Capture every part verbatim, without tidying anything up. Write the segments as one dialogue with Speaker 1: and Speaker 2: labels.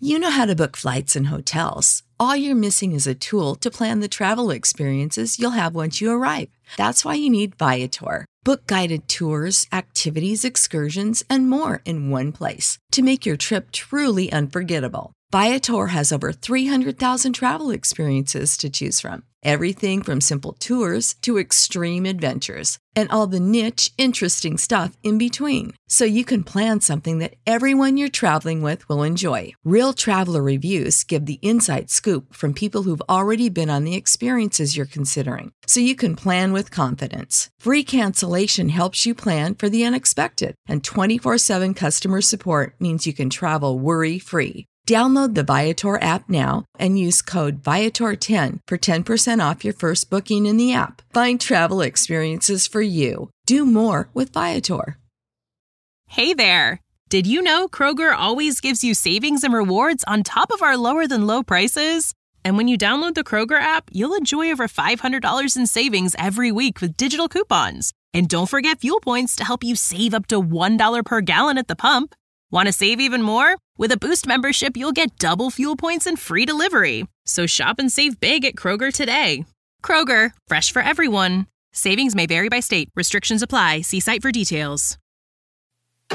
Speaker 1: You know how to book flights and hotels. All you're missing is a tool to plan the travel experiences you'll have once you arrive. That's why you need Viator. Book guided tours, activities, excursions, and more in one place to make your trip truly unforgettable. Viator has over three hundred thousand travel experiences to choose from. Everything from simple tours to extreme adventures and all the niche, interesting stuff in between. So you can plan something that everyone you're traveling with will enjoy. Real traveler reviews give the inside scoop from people who've already been on the experiences you're considering. So you can plan with confidence. Free cancellation helps you plan for the unexpected. And twenty-four seven customer support means you can travel worry-free. Download the Viator app now and use code Viator ten for ten percent off your first booking in the app. Find travel experiences for you. Do more with Viator.
Speaker 2: Hey there! Did you know Kroger always gives you savings and rewards on top of our lower than low prices? And when you download the Kroger app, you'll enjoy over five hundred dollars in savings every week with digital coupons. And don't forget fuel points to help you save up to one dollar per gallon at the pump. Want to save even more? With a Boost membership, you'll get double fuel points and free delivery. So shop and save big at Kroger today. Kroger, fresh for everyone. Savings may vary by state. Restrictions apply. See site for details.
Speaker 3: Got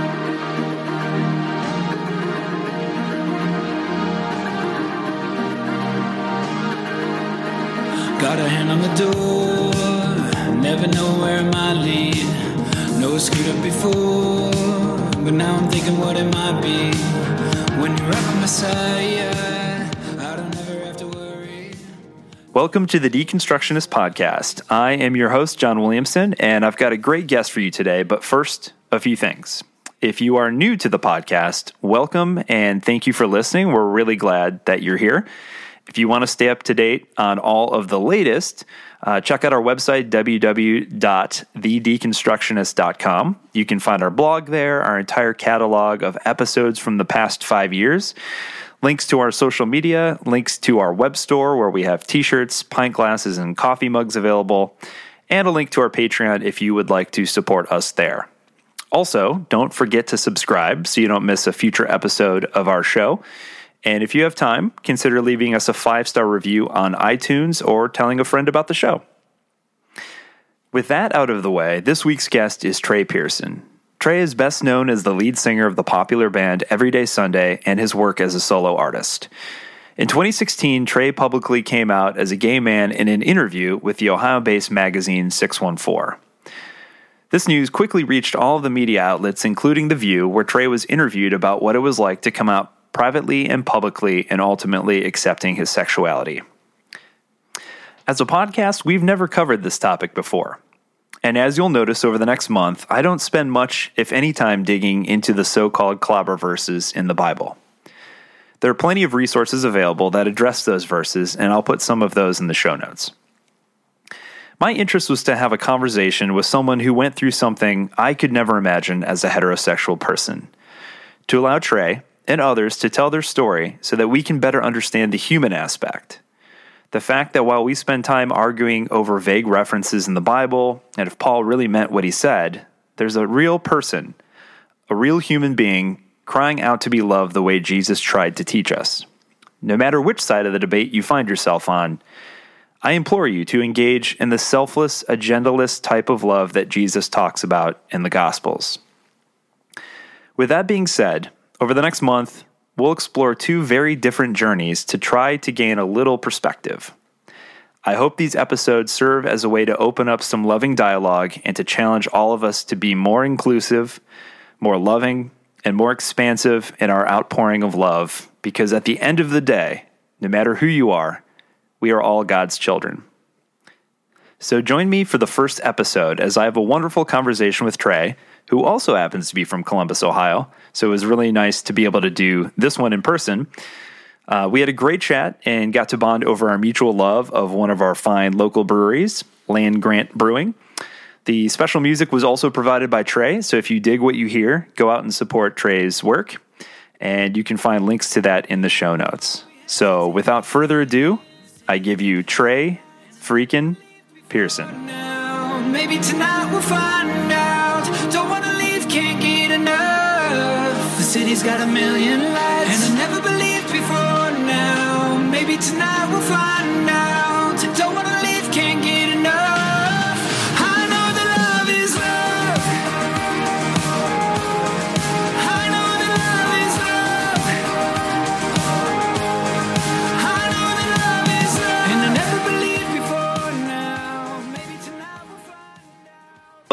Speaker 3: a hand on the door, never know where it might lead. No, it's screwed up before, but now I'm thinking what it might be. When you're up on my side, I don't ever have to worry.
Speaker 4: Welcome to the Deconstructionist Podcast. I am your host, John Williamson, and I've got a great guest for you today. But first, a few things. If you are new to the podcast, welcome and thank you for listening. We're really glad that you're here. If you want to stay up to date on all of the latest, uh, check out our website, w w w dot the deconstructionist dot com. You can find our blog there, our entire catalog of episodes from the past five years, links to our social media, links to our web store where we have t-shirts, pint glasses, and coffee mugs available, and a link to our Patreon if you would like to support us there. Also, don't forget to subscribe so you don't miss a future episode of our show. And if you have time, consider leaving us a five-star review on iTunes or telling a friend about the show. With that out of the way, this week's guest is Trey Pearson. Trey is best known as the lead singer of the popular band Everyday Sunday and his work as a solo artist. In twenty sixteen, Trey publicly came out as a gay man in an interview with the Ohio-based magazine six one four. This news quickly reached all of the media outlets, including The View, where Trey was interviewed about what it was like to come out privately and publicly, and ultimately accepting his sexuality. As a podcast, we've never covered this topic before. And as you'll notice over the next month, I don't spend much, if any, time digging into the so-called clobber verses in the Bible. There are plenty of resources available that address those verses, and I'll put some of those in the show notes. My interest was to have a conversation with someone who went through something I could never imagine as a heterosexual person. To allow Trey and others to tell their story so that we can better understand the human aspect. The fact that while we spend time arguing over vague references in the Bible, and if Paul really meant what he said, there's a real person, a real human being, crying out to be loved the way Jesus tried to teach us. No matter which side of the debate you find yourself on, I implore you to engage in the selfless, agendaless type of love that Jesus talks about in the Gospels. With that being said, over the next month, we'll explore two very different journeys to try to gain a little perspective. I hope these episodes serve as a way to open up some loving dialogue and to challenge all of us to be more inclusive, more loving, and more expansive in our outpouring of love, because at the end of the day, no matter who you are, we are all God's children. So join me for the first episode as I have a wonderful conversation with Trey, who also happens to be from Columbus, Ohio. So it was really nice to be able to do this one in person. Uh, we had a great chat and got to bond over our mutual love of one of our fine local breweries, Land Grant Brewing. The special music was also provided by Trey, so if you dig what you hear, go out and support Trey's work, and you can find links to that in the show notes. So without further ado, I give you Trey freaking Pearson.
Speaker 3: Maybe tonight we'll find out. Don't wanna leave, can't get enough. The city's got a million lights, and I never believe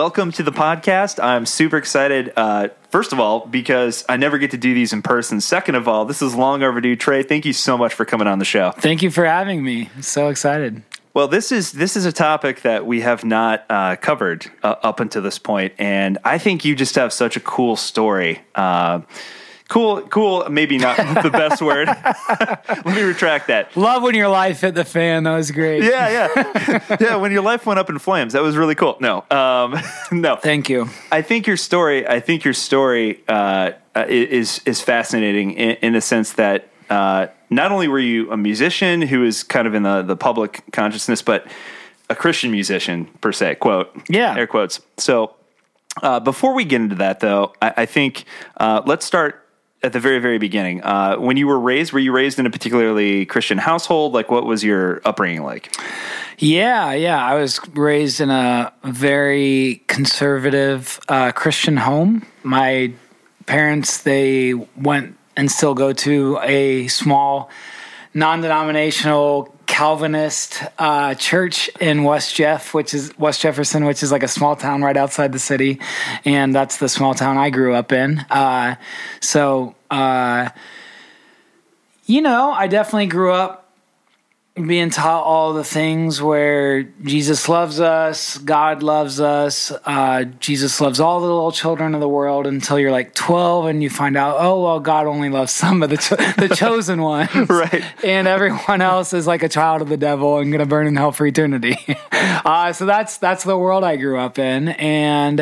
Speaker 4: welcome to the podcast. I'm super excited. Uh, first of all, because I never get to do these in person. Second of all, this is long overdue. Trey, thank you so much for coming on the show.
Speaker 5: Thank you for having me. I'm so excited.
Speaker 4: Well, this is this is a topic that we have not uh, covered uh, up until this point, and I think you just have such a cool story. Uh, Cool, cool, maybe not the best word. Let me retract that.
Speaker 5: Love when your life hit the fan. That was great.
Speaker 4: Yeah, yeah. Yeah, when your life went up in flames. That was really cool. No, um, no.
Speaker 5: Thank you.
Speaker 4: I think your story, I think your story uh, is is fascinating in, in the sense that uh, not only were you a musician who is kind of in the, the public consciousness, but a Christian musician, per se, quote.
Speaker 5: Yeah.
Speaker 4: Air quotes. So uh, before we get into that, though, I, I think uh, let's start at the very, very beginning. Uh, when you were raised, were you raised in a particularly Christian household? Like, what was your upbringing like?
Speaker 5: Yeah, yeah. I was raised in a very conservative uh, Christian home. My parents, they went and still go to a small, non-denominational Calvinist uh, church in West Jeff, which is West Jefferson, which is like a small town right outside the city, and that's the small town I grew up in. Uh, so, uh, you know, I definitely grew up being taught all the things where Jesus loves us, God loves us, uh, Jesus loves all the little children of the world until you're like twelve and you find out, oh, well, God only loves some of the cho- the chosen ones.
Speaker 4: Right.
Speaker 5: And everyone else is like a child of the devil and going to burn in hell for eternity. uh, so that's that's the world I grew up in. And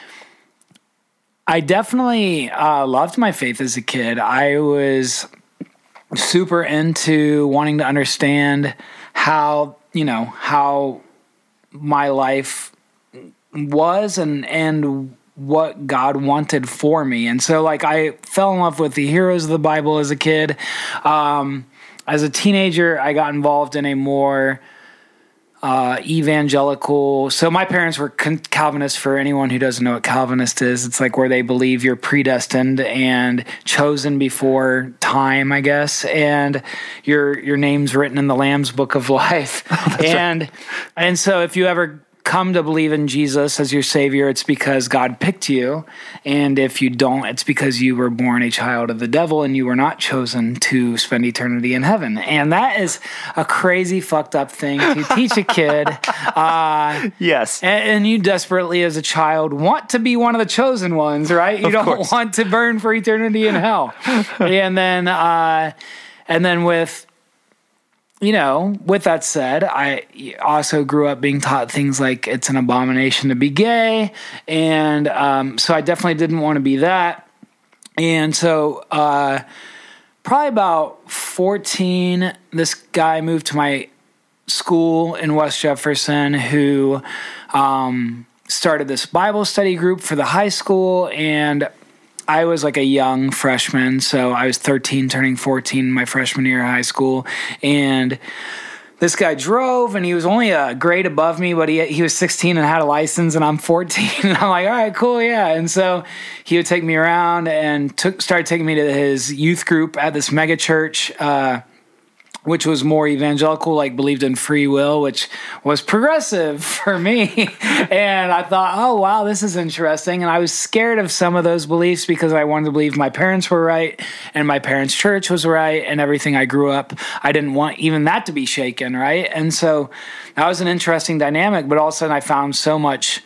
Speaker 5: I definitely uh, loved my faith as a kid. I was super into wanting to understand how, you know, how my life was and and what God wanted for me. And so, like, I fell in love with the heroes of the Bible as a kid. Um, as a teenager, I got involved in a more uh, evangelical. So my parents were Calvinists. For anyone who doesn't know what Calvinist is, it's like where they believe you're predestined and chosen before time, I guess, and your your name's written in the Lamb's Book of Life. Oh, and right. and so if you ever come to believe in Jesus as your Savior, it's because God picked you. And if you don't, it's because you were born a child of the devil and you were not chosen to spend eternity in heaven. And that is a crazy fucked up thing to teach a kid. Uh,
Speaker 4: yes.
Speaker 5: And, and you desperately as a child want to be one of the chosen ones, right? You
Speaker 4: of
Speaker 5: don't
Speaker 4: course.
Speaker 5: want to burn for eternity in hell. and then, uh, and then with, You know, with that said, I also grew up being taught things like it's an abomination to be gay. And um, so I definitely didn't want to be that. And so uh, probably about fourteen, this guy moved to my school in West Jefferson who um, started this Bible study group for the high school. And I was like a young freshman, so I was thirteen, turning fourteen my freshman year of high school, and this guy drove, and he was only a grade above me, but he he was sixteen and had a license, and I'm fourteen, and I'm like, all right, cool, yeah, and so he would take me around and took started taking me to his youth group at this mega church, uh, which was more evangelical, like believed in free will, which was progressive for me. And I thought, oh, wow, this is interesting. And I was scared of some of those beliefs because I wanted to believe my parents were right and my parents' church was right and everything I grew up, I didn't want even that to be shaken, right? And so that was an interesting dynamic, but all of a sudden I found so much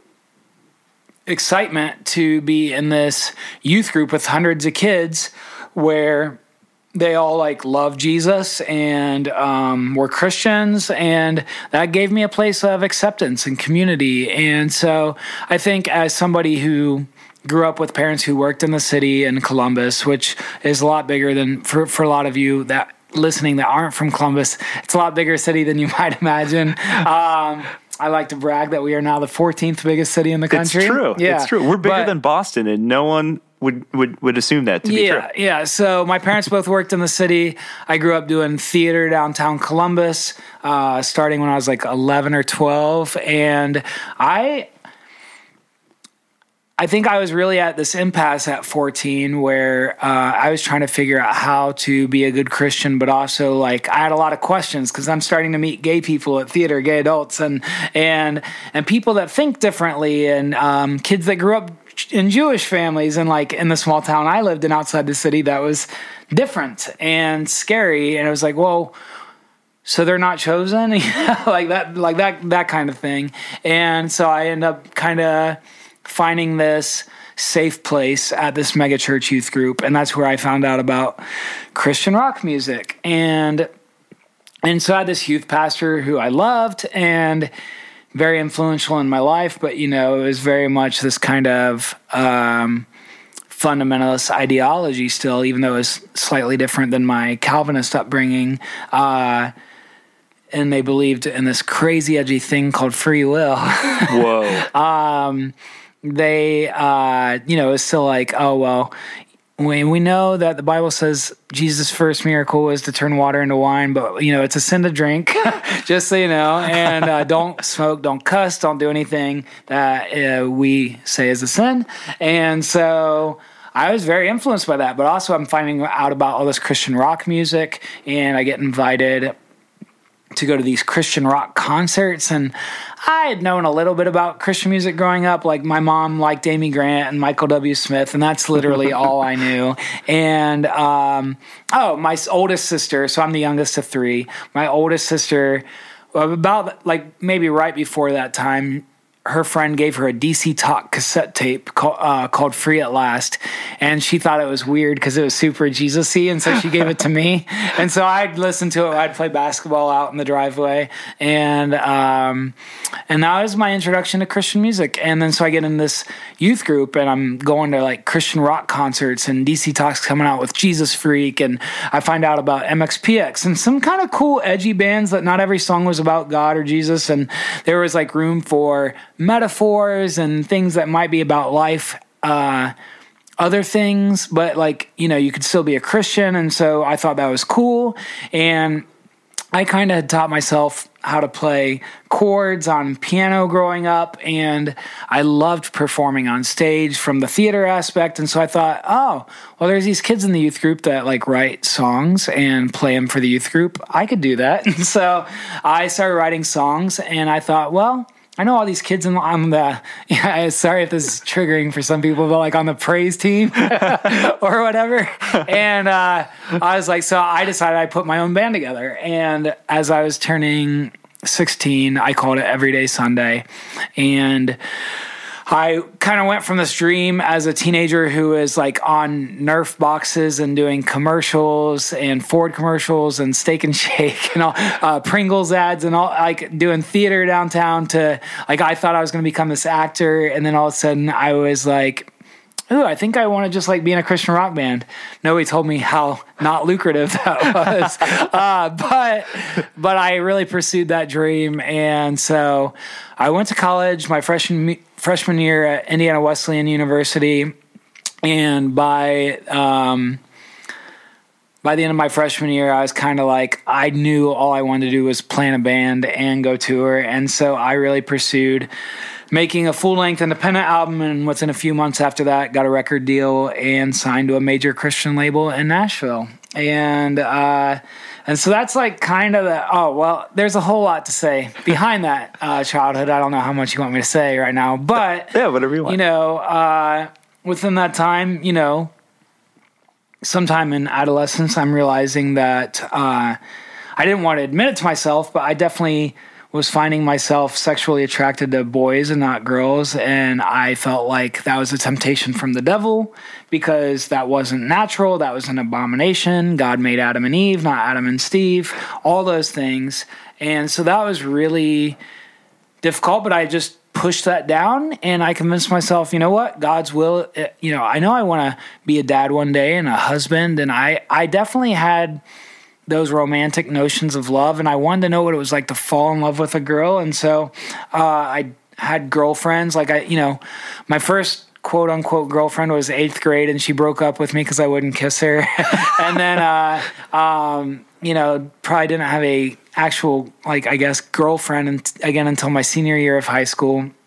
Speaker 5: excitement to be in this youth group with hundreds of kids where they all like love Jesus and um, were Christians, and that gave me a place of acceptance and community. And so I think as somebody who grew up with parents who worked in the city in Columbus, which is a lot bigger than for, for a lot of you that listening that aren't from Columbus, it's a lot bigger city than you might imagine. Um, I like to brag that we are now the fourteenth biggest city in the country.
Speaker 4: It's true.
Speaker 5: Yeah.
Speaker 4: It's true. We're bigger
Speaker 5: but,
Speaker 4: than Boston, and no one would, would, would assume that to be
Speaker 5: yeah,
Speaker 4: true.
Speaker 5: Yeah, so my parents both worked in the city. I grew up doing theater downtown Columbus, uh, starting when I was like eleven or twelve, and I I think I was really at this impasse at fourteen where uh, I was trying to figure out how to be a good Christian, but also like I had a lot of questions because I'm starting to meet gay people at theater, gay adults, and and and people that think differently, and um, kids that grew up in Jewish families, and like in the small town I lived in outside the city, that was different and scary. And it was like, whoa. So they're not chosen, like that, like that, that kind of thing. And so I end up kind of finding this safe place at this mega church youth group, and that's where I found out about Christian rock music. And and so I had this youth pastor who I loved and very influential in my life, but you know, it was very much this kind of um, fundamentalist ideology still, even though it was slightly different than my Calvinist upbringing. Uh, and they believed in this crazy edgy thing called free will.
Speaker 4: Whoa.
Speaker 5: um, they, uh, you know, it's still like, oh, well, we, we know that the Bible says Jesus' first miracle was to turn water into wine, but, you know, it's a sin to drink, just so you know, and uh, don't smoke, don't cuss, don't do anything that uh, we say is a sin. And so I was very influenced by that, but also I'm finding out about all this Christian rock music, and I get invited to go to these Christian rock concerts, and I had known a little bit about Christian music growing up. Like my mom liked Amy Grant and Michael W. Smith, and that's literally all I knew. And um, oh, my oldest sister, so I'm the youngest of three, my oldest sister, about like maybe right before that time, her friend gave her a D C Talk cassette tape called, uh, called Free at Last, and she thought it was weird because it was super Jesus-y, and so she gave it to me. And so I'd listen to it. I'd play basketball out in the driveway, and um, and that was my introduction to Christian music. And then so I get in this youth group, and I'm going to like Christian rock concerts, and D C Talk's coming out with Jesus Freak, and I find out about M X P X and some kind of cool edgy bands that not every song was about God or Jesus, and there was like room for metaphors and things that might be about life, uh, other things, but like, you know, you could still be a Christian. And so I thought that was cool. And I kind of had taught myself how to play chords on piano growing up, and I loved performing on stage from the theater aspect. And so I thought, oh, well, there's these kids in the youth group that like write songs and play them for the youth group. I could do that. And so I started writing songs, and I thought, well, I know all these kids in, on the, yeah, sorry if this is triggering for some people, but like on the praise team or whatever. And uh, I was like, so I decided I'd put my own band together. And as I was turning sixteen, I called it Everyday Sunday. And I kind of went from this dream as a teenager who was like on Nerf boxes and doing commercials and Ford commercials and Steak and Shake and all uh, Pringles ads and all, like doing theater downtown, to like I thought I was going to become this actor, and then all of a sudden I was like, ooh, I think I want to just like be in a Christian rock band. Nobody told me how not lucrative that was. uh, but but I really pursued that dream. And so I went to college my freshman freshman year at Indiana Wesleyan University. And by um, by the end of my freshman year, I was kind of like, I knew all I wanted to do was plan a band and go tour. And so I really pursued making a full-length independent album, and within a few months after that, got a record deal and signed to a major Christian label in Nashville. And uh, and so that's like kind of the, oh, well, there's a whole lot to say behind that uh, childhood. I don't know how much you want me to say right now, but
Speaker 4: yeah, whatever you want.
Speaker 5: You know, uh, within that time, you know, sometime in adolescence, I'm realizing that uh, I didn't want to admit it to myself, but I definitely was finding myself sexually attracted to boys and not girls, and I felt like that was a temptation from the devil because that wasn't natural, that was an abomination. God made Adam and Eve, not Adam and Steve, all those things. And so that was really difficult, but I just pushed that down, and I convinced myself, you know what, God's will, you know, I know I want to be a dad one day and a husband, and I, I definitely had those romantic notions of love, and I wanted to know what it was like to fall in love with a girl. And so uh, I had girlfriends. Like I, you know, my first quote unquote girlfriend was eighth grade, and she broke up with me because I wouldn't kiss her. And then, uh, um, you know, probably didn't have a actual, like, I guess, girlfriend and, again until my senior year of high school.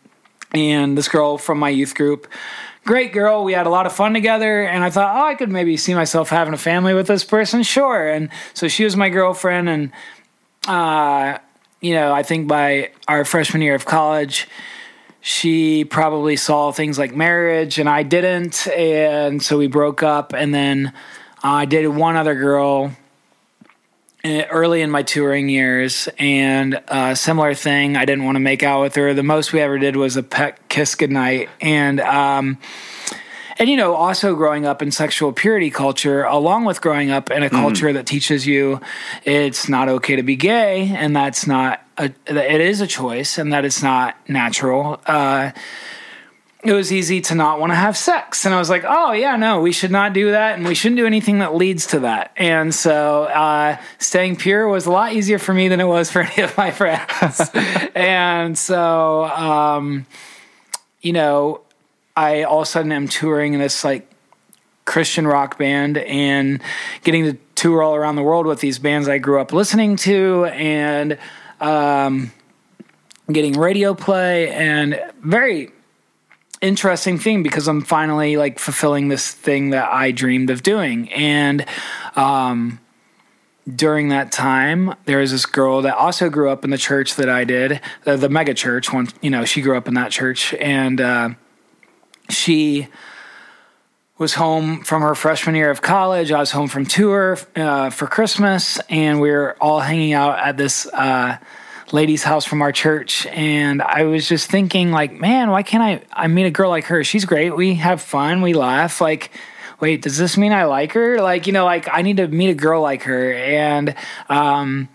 Speaker 5: and this girl from my youth group, great girl. We had a lot of fun together, and I thought, oh, I could maybe see myself having a family with this person. Sure. And so she was my girlfriend, and, uh, you know, I think by our freshman year of college, she probably saw things like marriage, and I didn't, and so we broke up, and then uh, I dated one other girl early in my touring years, and a similar thing. I didn't want to make out with her. The most we ever did was a pet kiss goodnight. And, um, and, you know, also growing up in sexual purity culture, along with growing up in a culture mm. that teaches you it's not okay to be gay, and that's not, a, it is a choice, and that it's not natural. Uh, it was easy to not want to have sex. And I was like, oh, yeah, no, we should not do that, and we shouldn't do anything that leads to that. And so uh, staying pure was a lot easier for me than it was for any of my friends. And so, um, you know, I all of a sudden am touring in this, like, Christian rock band and getting to tour all around the world with these bands I grew up listening to, and um, getting radio play, and very interesting thing because I'm finally like fulfilling this thing that I dreamed of doing. And um, during that time, there was this girl that also grew up in the church that I did, the, the mega church. One, you know, she grew up in that church, and uh, she was home from her freshman year of college. I was home from tour uh, for Christmas, and we were all hanging out at this uh, lady's house from our church, and I was just thinking, like, man, why can't I, I meet a girl like her? She's great. We have fun. We laugh. Like, wait, does this mean I like her? Like, you know, like, I need to meet a girl like her. And um,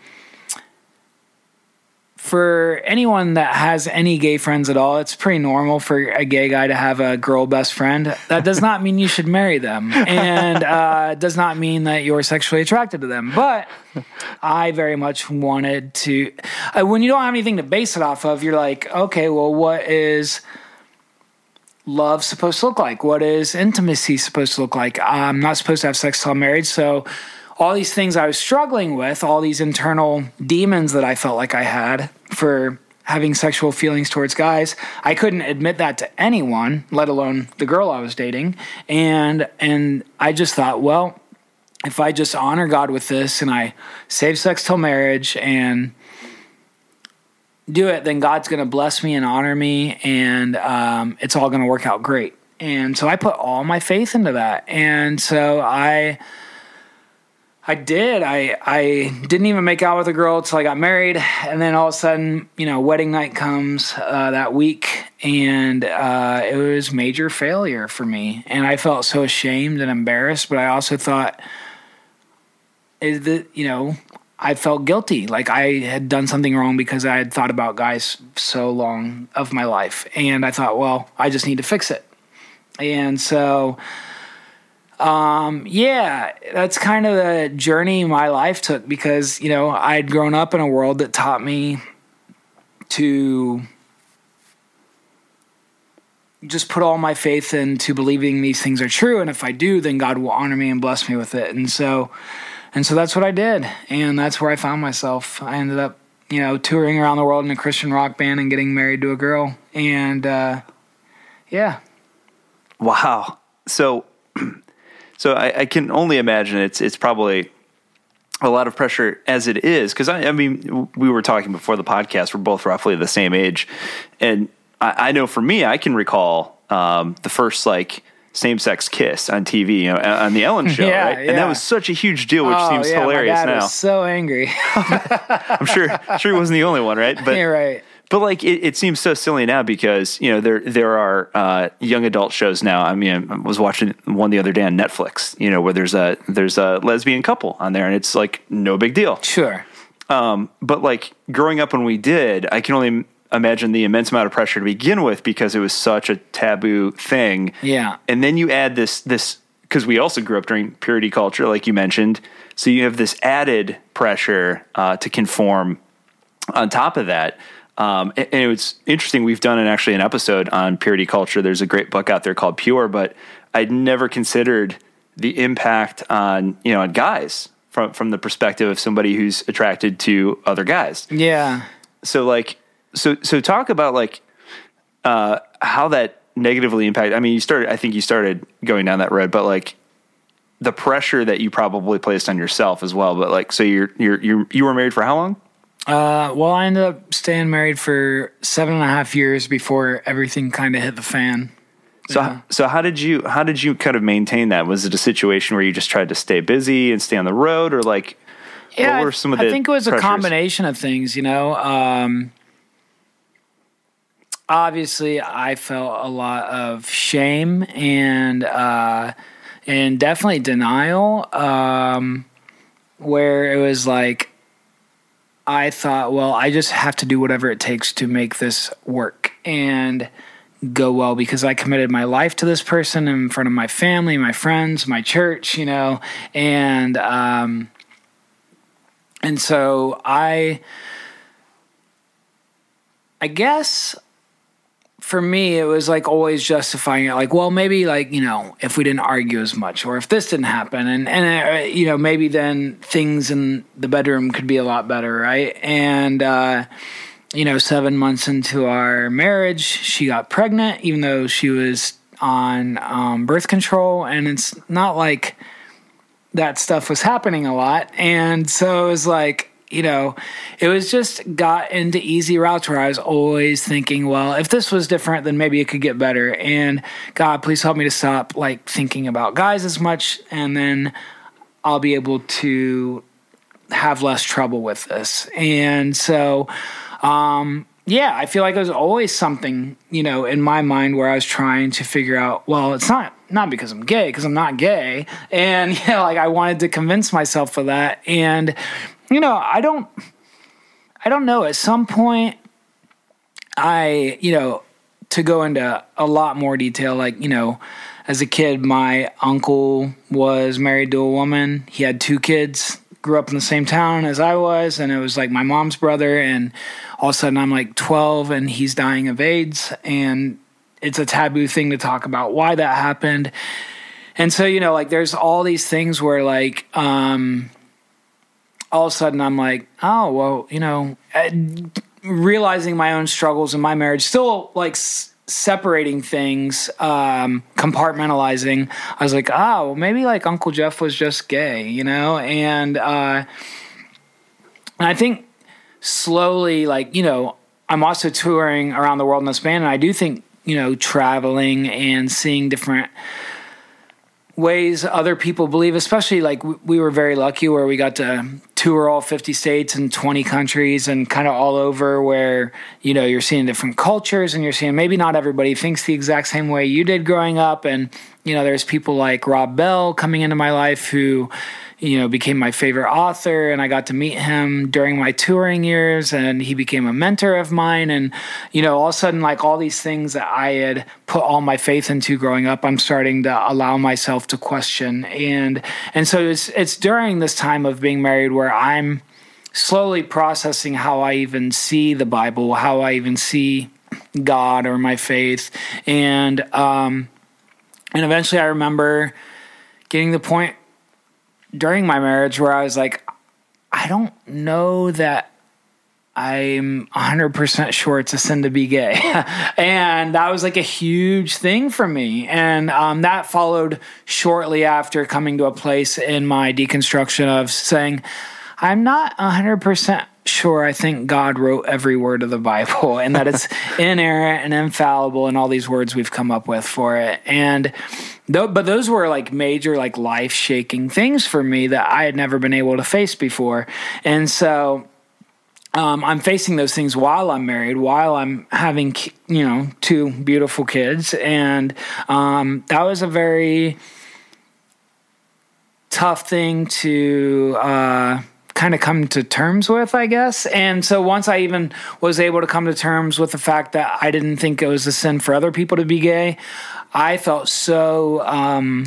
Speaker 5: for anyone that has any gay friends at all, it's pretty normal for a gay guy to have a girl best friend. That does not mean you should marry them, and uh, does not mean that you're sexually attracted to them. But I very much wanted to, uh, when you don't have anything to base it off of, you're like, okay, well, what is love supposed to look like? What is intimacy supposed to look like? I'm not supposed to have sex till I'm married. So all these things I was struggling with, all these internal demons that I felt like I had for having sexual feelings towards guys, I couldn't admit that to anyone, let alone the girl I was dating. And and I just thought, well, if I just honor God with this and I save sex till marriage and do it, then God's going to bless me and honor me, and um, it's all going to work out great. And so I put all my faith into that. And so I... I did. I I didn't even make out with a girl until I got married, and then all of a sudden, you know, wedding night comes uh, that week, and uh, it was major failure for me, and I felt so ashamed and embarrassed. But I also thought, is that, you know, I felt guilty, like I had done something wrong because I had thought about guys so long of my life, and I thought, well, I just need to fix it, and so. Um, yeah, that's kind of the journey my life took, because, you know, I'd grown up in a world that taught me to just put all my faith into believing these things are true. And if I do, then God will honor me and bless me with it. And so, and so that's what I did. And that's where I found myself. I ended up, you know, touring around the world in a Christian rock band and getting married to a girl. And, uh, yeah.
Speaker 4: Wow. So, So I, I can only imagine it's it's probably a lot of pressure as it is, because I, I mean, we were talking before the podcast. We're both roughly the same age, and I, I know for me, I can recall um, the first like same-sex kiss on T V, you know, on the Ellen Show,
Speaker 5: yeah,
Speaker 4: right?
Speaker 5: Yeah.
Speaker 4: And that was such a huge deal, which
Speaker 5: oh,
Speaker 4: seems
Speaker 5: yeah,
Speaker 4: hilarious
Speaker 5: my dad
Speaker 4: now.
Speaker 5: Was so angry.
Speaker 4: I'm sure sure he wasn't the only one, right? But
Speaker 5: you're right.
Speaker 4: But like it, it seems so silly now, because you know there there are uh, young adult shows now. I mean, I was watching one the other day on Netflix, you know, where there's a there's a lesbian couple on there, and it's like no big deal.
Speaker 5: Sure.
Speaker 4: Um, but like growing up when we did, I can only imagine the immense amount of pressure to begin with, because it was such a taboo thing.
Speaker 5: Yeah.
Speaker 4: And then you add this this because we also grew up during purity culture, like you mentioned. So you have this added pressure uh, to conform on top of that. Um, and, and it was interesting. We've done an, actually an episode on purity culture. There's a great book out there called Pure, but I'd never considered the impact on, you know, on guys from, from the perspective of somebody who's attracted to other guys.
Speaker 5: Yeah.
Speaker 4: So like, so, so talk about like uh, how that negatively impacted. I mean, you started. I think you started going down that road, but like the pressure that you probably placed on yourself as well. But like, so you're you're you you were married for how long?
Speaker 5: Uh, well, I ended up staying married for seven and a half years before everything kind of hit the fan.
Speaker 4: So,
Speaker 5: Yeah.
Speaker 4: so how did you how did you kind of maintain that? Was it a situation where you just tried to stay busy and stay on the road, or like,
Speaker 5: Yeah,
Speaker 4: what were some of the
Speaker 5: I think it was
Speaker 4: pressures?
Speaker 5: a combination of things, you know. Um, obviously, I felt a lot of shame and uh, and definitely denial, um, where it was like I thought, well, I just have to do whatever it takes to make this work and go well because I committed my life to this person in front of my family, my friends, my church, you know, and um, and so I, I guess for me it was like always justifying it, like, well, maybe like, you know, if we didn't argue as much, or if this didn't happen, and and uh, you know, maybe then things in the bedroom could be a lot better, right? And uh, you know, seven months into our marriage, she got pregnant, even though she was on um, birth control. And it's not like that stuff was happening a lot. And so it was like, you know, it was just got into easy routes where I was always thinking, well, if this was different, then maybe it could get better. And God, please help me to stop like thinking about guys as much. And then I'll be able to have less trouble with this. And so, Um, yeah, I feel like it was always something, you know, in my mind where I was trying to figure out, well, it's not, not because I'm gay, because I'm not gay. And, you know, like I wanted to convince myself of that. And, you know, I don't, I don't know. At some point I, you know, to go into a lot more detail, like, you know, as a kid, my uncle was married to a woman. He had two kids, grew up in the same town as I was, and it was like my mom's brother, and all of a sudden I'm like twelve and he's dying of AIDS, and it's a taboo thing to talk about why that happened. And so, you know, like there's all these things where like um, all of a sudden I'm like, oh, well, you know, realizing my own struggles in my marriage, still like s- separating things, um, compartmentalizing. I was like, oh, well, maybe like Uncle Jeff was just gay, you know? And, uh, and I think slowly, like, you know, I'm also touring around the world in this band, and I do think, you know, traveling and seeing different ways other people believe, especially like we were very lucky where we got to tour all fifty states and twenty countries and kind of all over, where, you know, you're seeing different cultures and you're seeing maybe not everybody thinks the exact same way you did growing up. And, you know, there's people like Rob Bell coming into my life who, you know, became my favorite author, and I got to meet him during my touring years, and he became a mentor of mine. And, you know, all of a sudden, like all these things that I had put all my faith into growing up, I'm starting to allow myself to question. And, and so it's, it's during this time of being married where I'm slowly processing how I even see the Bible, how I even see God or my faith. And, um, and eventually I remember getting to the point during my marriage where I was like, I don't know that I'm one hundred percent sure it's a sin to be gay. And that was like a huge thing for me. And um, that followed shortly after coming to a place in my deconstruction of saying, I'm not one hundred percent sure I think God wrote every word of the Bible, and that it's inerrant and infallible and all these words we've come up with for it. And th- but those were like major, like life-shaking things for me that I had never been able to face before. And so um, I'm facing those things while I'm married, while I'm having, you know, two beautiful kids. And um, that was a very tough thing to uh kind of come to terms with, I guess. And so once I even was able to come to terms with the fact that I didn't think it was a sin for other people to be gay, I felt so um,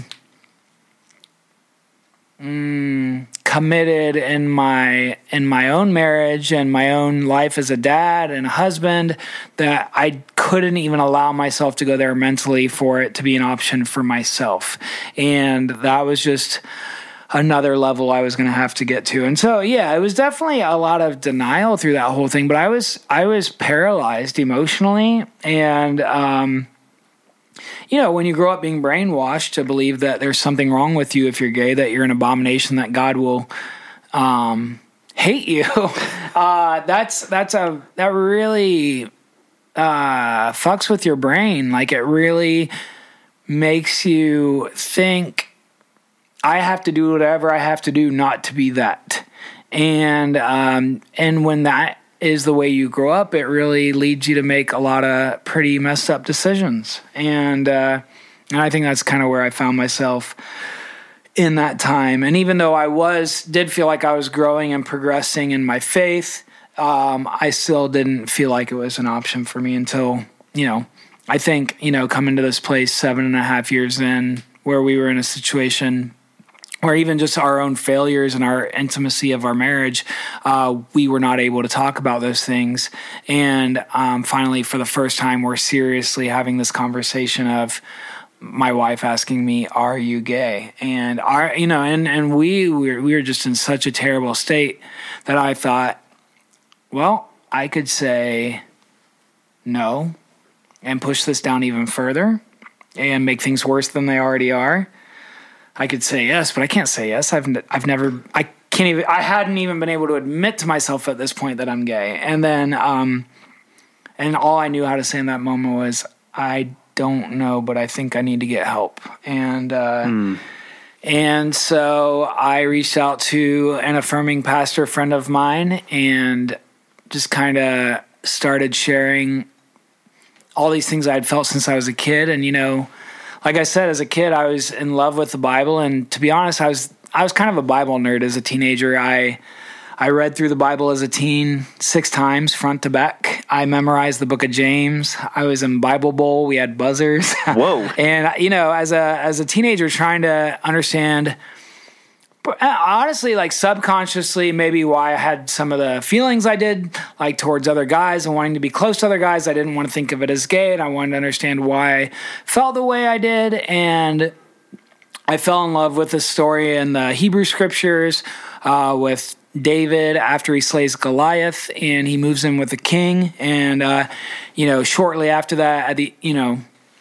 Speaker 5: mm, committed in my in my own marriage and my own life as a dad and a husband that I couldn't even allow myself to go there mentally for it to be an option for myself. And that was just another level I was going to have to get to. And so, yeah, it was definitely a lot of denial through that whole thing, but I was, I was paralyzed emotionally. And, um, you know, when you grow up being brainwashed to believe that there's something wrong with you if you're gay, that you're an abomination, that God will, um, hate you, uh, that's, that's a, that really, uh, fucks with your brain. Like, it really makes you think, I have to do whatever I have to do not to be that. And, um, and when that is the way you grow up, it really leads you to make a lot of pretty messed up decisions. And, uh, and I think that's kind of where I found myself in that time. And even though I was, did feel like I was growing and progressing in my faith, um, I still didn't feel like it was an option for me until, you know, I think, you know, coming to this place seven and a half years in, where we were in a situation where even just our own failures and our intimacy of our marriage, uh, we were not able to talk about those things. And um, finally, for the first time, we're seriously having this conversation of my wife asking me, "Are you gay?" And our, you know, and and we we were, we were just in such a terrible state that I thought, well, I could say no and push this down even further and make things worse than they already are. I could say yes, but I can't say yes. I've I've never I can't even I hadn't even been able to admit to myself at this point that I'm gay. And then um and all I knew how to say in that moment was, I don't know, but I think I need to get help. And uh mm. and so I reached out to an affirming pastor friend of mine and just kind of started sharing all these things I had felt since I was a kid. And, you know, like I said, as a kid, I was in love with the Bible, and to be honest, I was I was kind of a Bible nerd as a teenager. I I read through the Bible as a teen six times, front to back. I memorized the Book of James. I was in Bible Bowl. We had buzzers.
Speaker 4: Whoa!
Speaker 5: And you know, as a as a teenager, trying to understand, honestly, like subconsciously, maybe why I had some of the feelings I did, like towards other guys and wanting to be close to other guys. I didn't want to think of it as gay, and I wanted to understand why I felt the way I did. And I fell in love with the story in the Hebrew scriptures uh, with David after he slays Goliath, and he moves in with the king. And uh, you know, shortly after that, at the you know,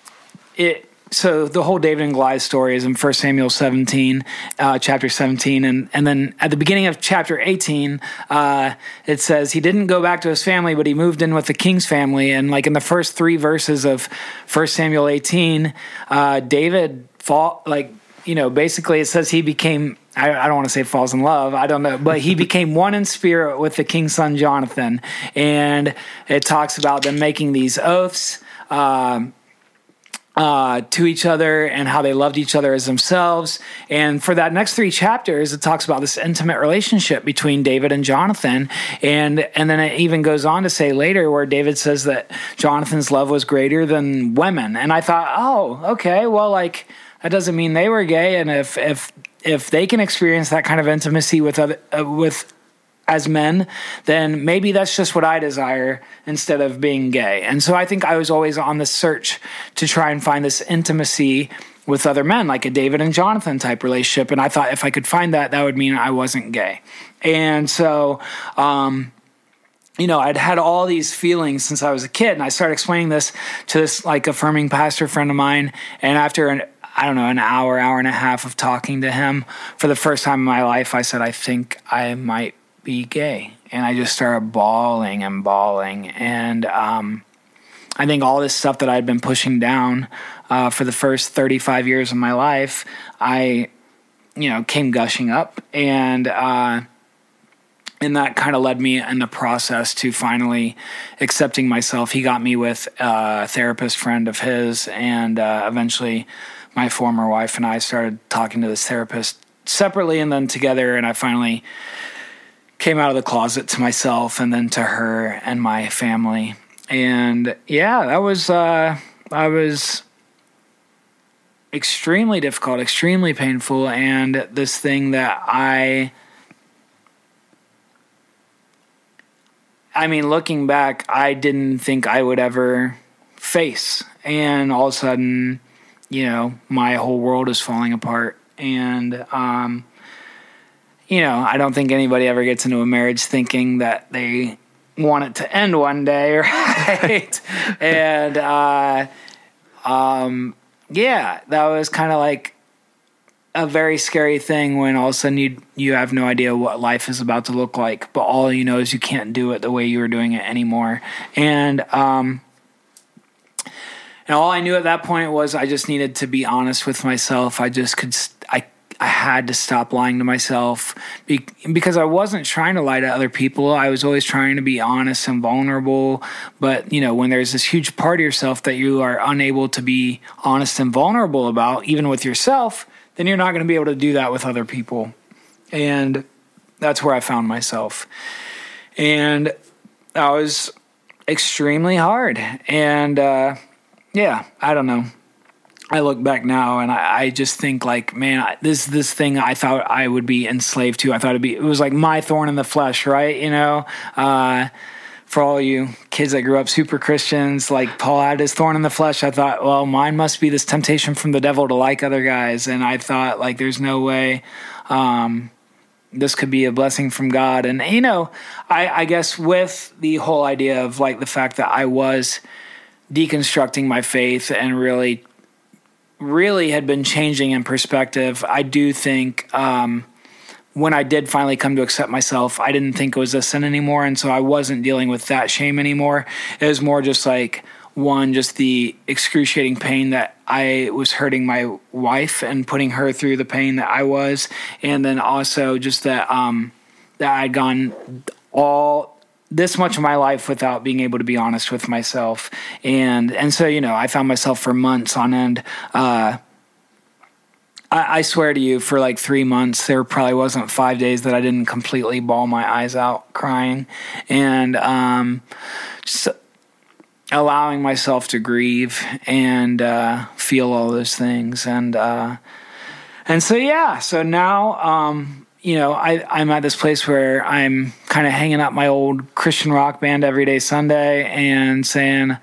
Speaker 5: it. So the whole David and Goliath story is in First Samuel seventeen, uh, chapter seventeen. And, and then at the beginning of chapter eighteen, uh, it says he didn't go back to his family, but he moved in with the king's family. And like in the first three verses of First Samuel eighteen, uh, David fall, like, you know, basically it says he became, I, I don't want to say falls in love, I don't know, but he became one in spirit with the king's son, Jonathan. And it talks about them making these oaths, um, Uh, to each other and how they loved each other as themselves. And for that next three chapters, it talks about this intimate relationship between David and Jonathan. And and then it even goes on to say later where David says that Jonathan's love was greater than women. And I thought, oh, okay, well, like, that doesn't mean they were gay. And if if if they can experience that kind of intimacy with other, uh, with as men, then maybe that's just what I desire instead of being gay. And so I think I was always on the search to try and find this intimacy with other men, like a David and Jonathan type relationship. And I thought if I could find that, that would mean I wasn't gay. And so, um, you know, I'd had all these feelings since I was a kid, and I started explaining this to this like affirming pastor friend of mine. And after an I don't know, an hour, hour and a half of talking to him, for the first time in my life, I said, I think I might be gay. And I just started bawling and bawling. And um, I think all this stuff that I'd been pushing down uh, for the first thirty-five years of my life, I, you know, came gushing up. And, uh, and that kind of led me in the process to finally accepting myself. He got me with a therapist friend of his, and uh, eventually my former wife and I started talking to this therapist separately and then together. And I finally came out of the closet to myself and then to her and my family. And yeah, that was, uh, I was extremely difficult, extremely painful. And this thing that I, I mean, looking back, I didn't think I would ever face. And all of a sudden, you know, my whole world is falling apart. And, um, you know, I don't think anybody ever gets into a marriage thinking that they want it to end one day, right? and, uh, um, yeah, that was kind of like a very scary thing when all of a sudden you you have no idea what life is about to look like, but all you know is you can't do it the way you were doing it anymore. And, um, and all I knew at that point was I just needed to be honest with myself. I just could, I, I had to stop lying to myself be, because I wasn't trying to lie to other people. I was always trying to be honest and vulnerable. But, you know, when there's this huge part of yourself that you are unable to be honest and vulnerable about, even with yourself, then you're not going to be able to do that with other people. And that's where I found myself. And that was extremely hard. And, uh, yeah, I don't know. I look back now and I, I just think like, man, I, this this thing I thought I would be enslaved to. I thought it'd be, it was like my thorn in the flesh, right? You know, uh, for all you kids that grew up super Christians, like Paul had his thorn in the flesh. I thought, well, mine must be this temptation from the devil to like other guys. And I thought like, there's no way um, this could be a blessing from God. And, you know, I, I guess with the whole idea of like the fact that I was deconstructing my faith and really, really had been changing in perspective, I do think um, when I did finally come to accept myself, I didn't think it was a sin anymore. And so I wasn't dealing with that shame anymore. It was more just like, one, just the excruciating pain that I was hurting my wife and putting her through the pain that I was. And then also just that, um, that I'd gone all this much of my life without being able to be honest with myself. And, and so, you know, I found myself for months on end, uh, I, I swear to you, for like three months, there probably wasn't five days that I didn't completely bawl my eyes out crying and, um, just allowing myself to grieve and, uh, feel all those things. And, uh, and so, yeah, so now, um, you know, I, I'm at this place where I'm kind of hanging up my old Christian rock band every day Sunday and saying,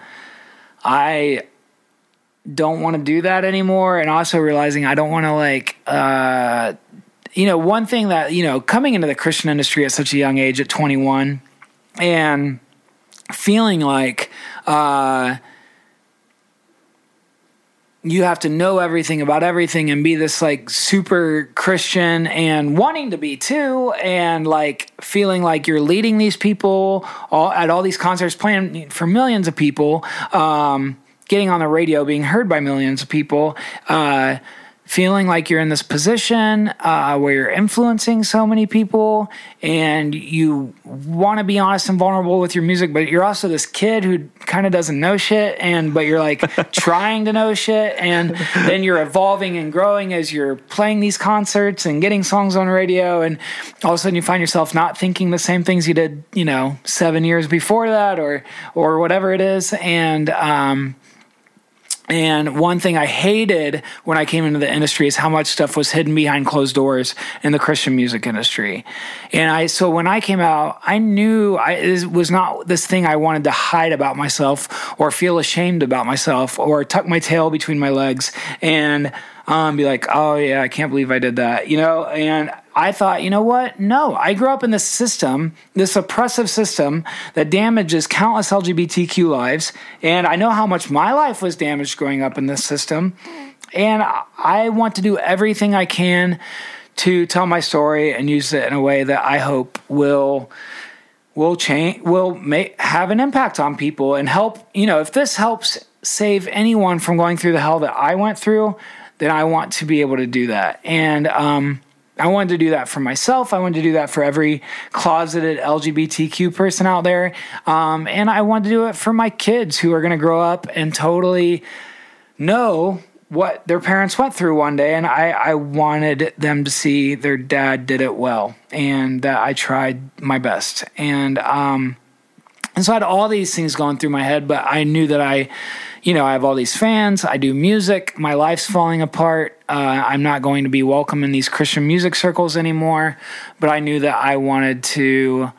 Speaker 5: I don't want to do that anymore. And also realizing I don't want to like, uh, you know, one thing that, you know, coming into the Christian industry at such a young age at twenty-one and feeling like, uh, you have to know everything about everything and be this like super Christian and wanting to be too. And like feeling like you're leading these people all, at all these concerts, playing for millions of people, um, getting on the radio, being heard by millions of people, uh, feeling like you're in this position uh, where you're influencing so many people and you want to be honest and vulnerable with your music, but you're also this kid who kind of doesn't know shit, and but you're like trying to know shit, and then you're evolving and growing as you're playing these concerts and getting songs on radio, and all of a sudden you find yourself not thinking the same things you did, you know, seven years before that or or whatever it is. And um And one thing I hated when I came into the industry is how much stuff was hidden behind closed doors in the Christian music industry. And I, so when I came out, I knew I, it was not this thing I wanted to hide about myself or feel ashamed about myself or tuck my tail between my legs and um, be like, oh yeah, I can't believe I did that, you know? And I thought, you know what? No, I grew up in this system, this oppressive system that damages countless L G B T Q lives. And I know how much my life was damaged growing up in this system. And I want to do everything I can to tell my story and use it in a way that I hope will will change, will make, have an impact on people and help. You know, if this helps save anyone from going through the hell that I went through, then I want to be able to do that. And, um, I wanted to do that for myself. I wanted to do that for every closeted L G B T Q person out there. Um, and I wanted to do it for my kids who are going to grow up and totally know what their parents went through one day. And I, I wanted them to see their dad did it well and that I tried my best. And, um, and so I had all these things going through my head, but I knew that I, you know, I have all these fans, I do music, my life's falling apart, uh, I'm not going to be welcome in these Christian music circles anymore, but I knew that I wanted to,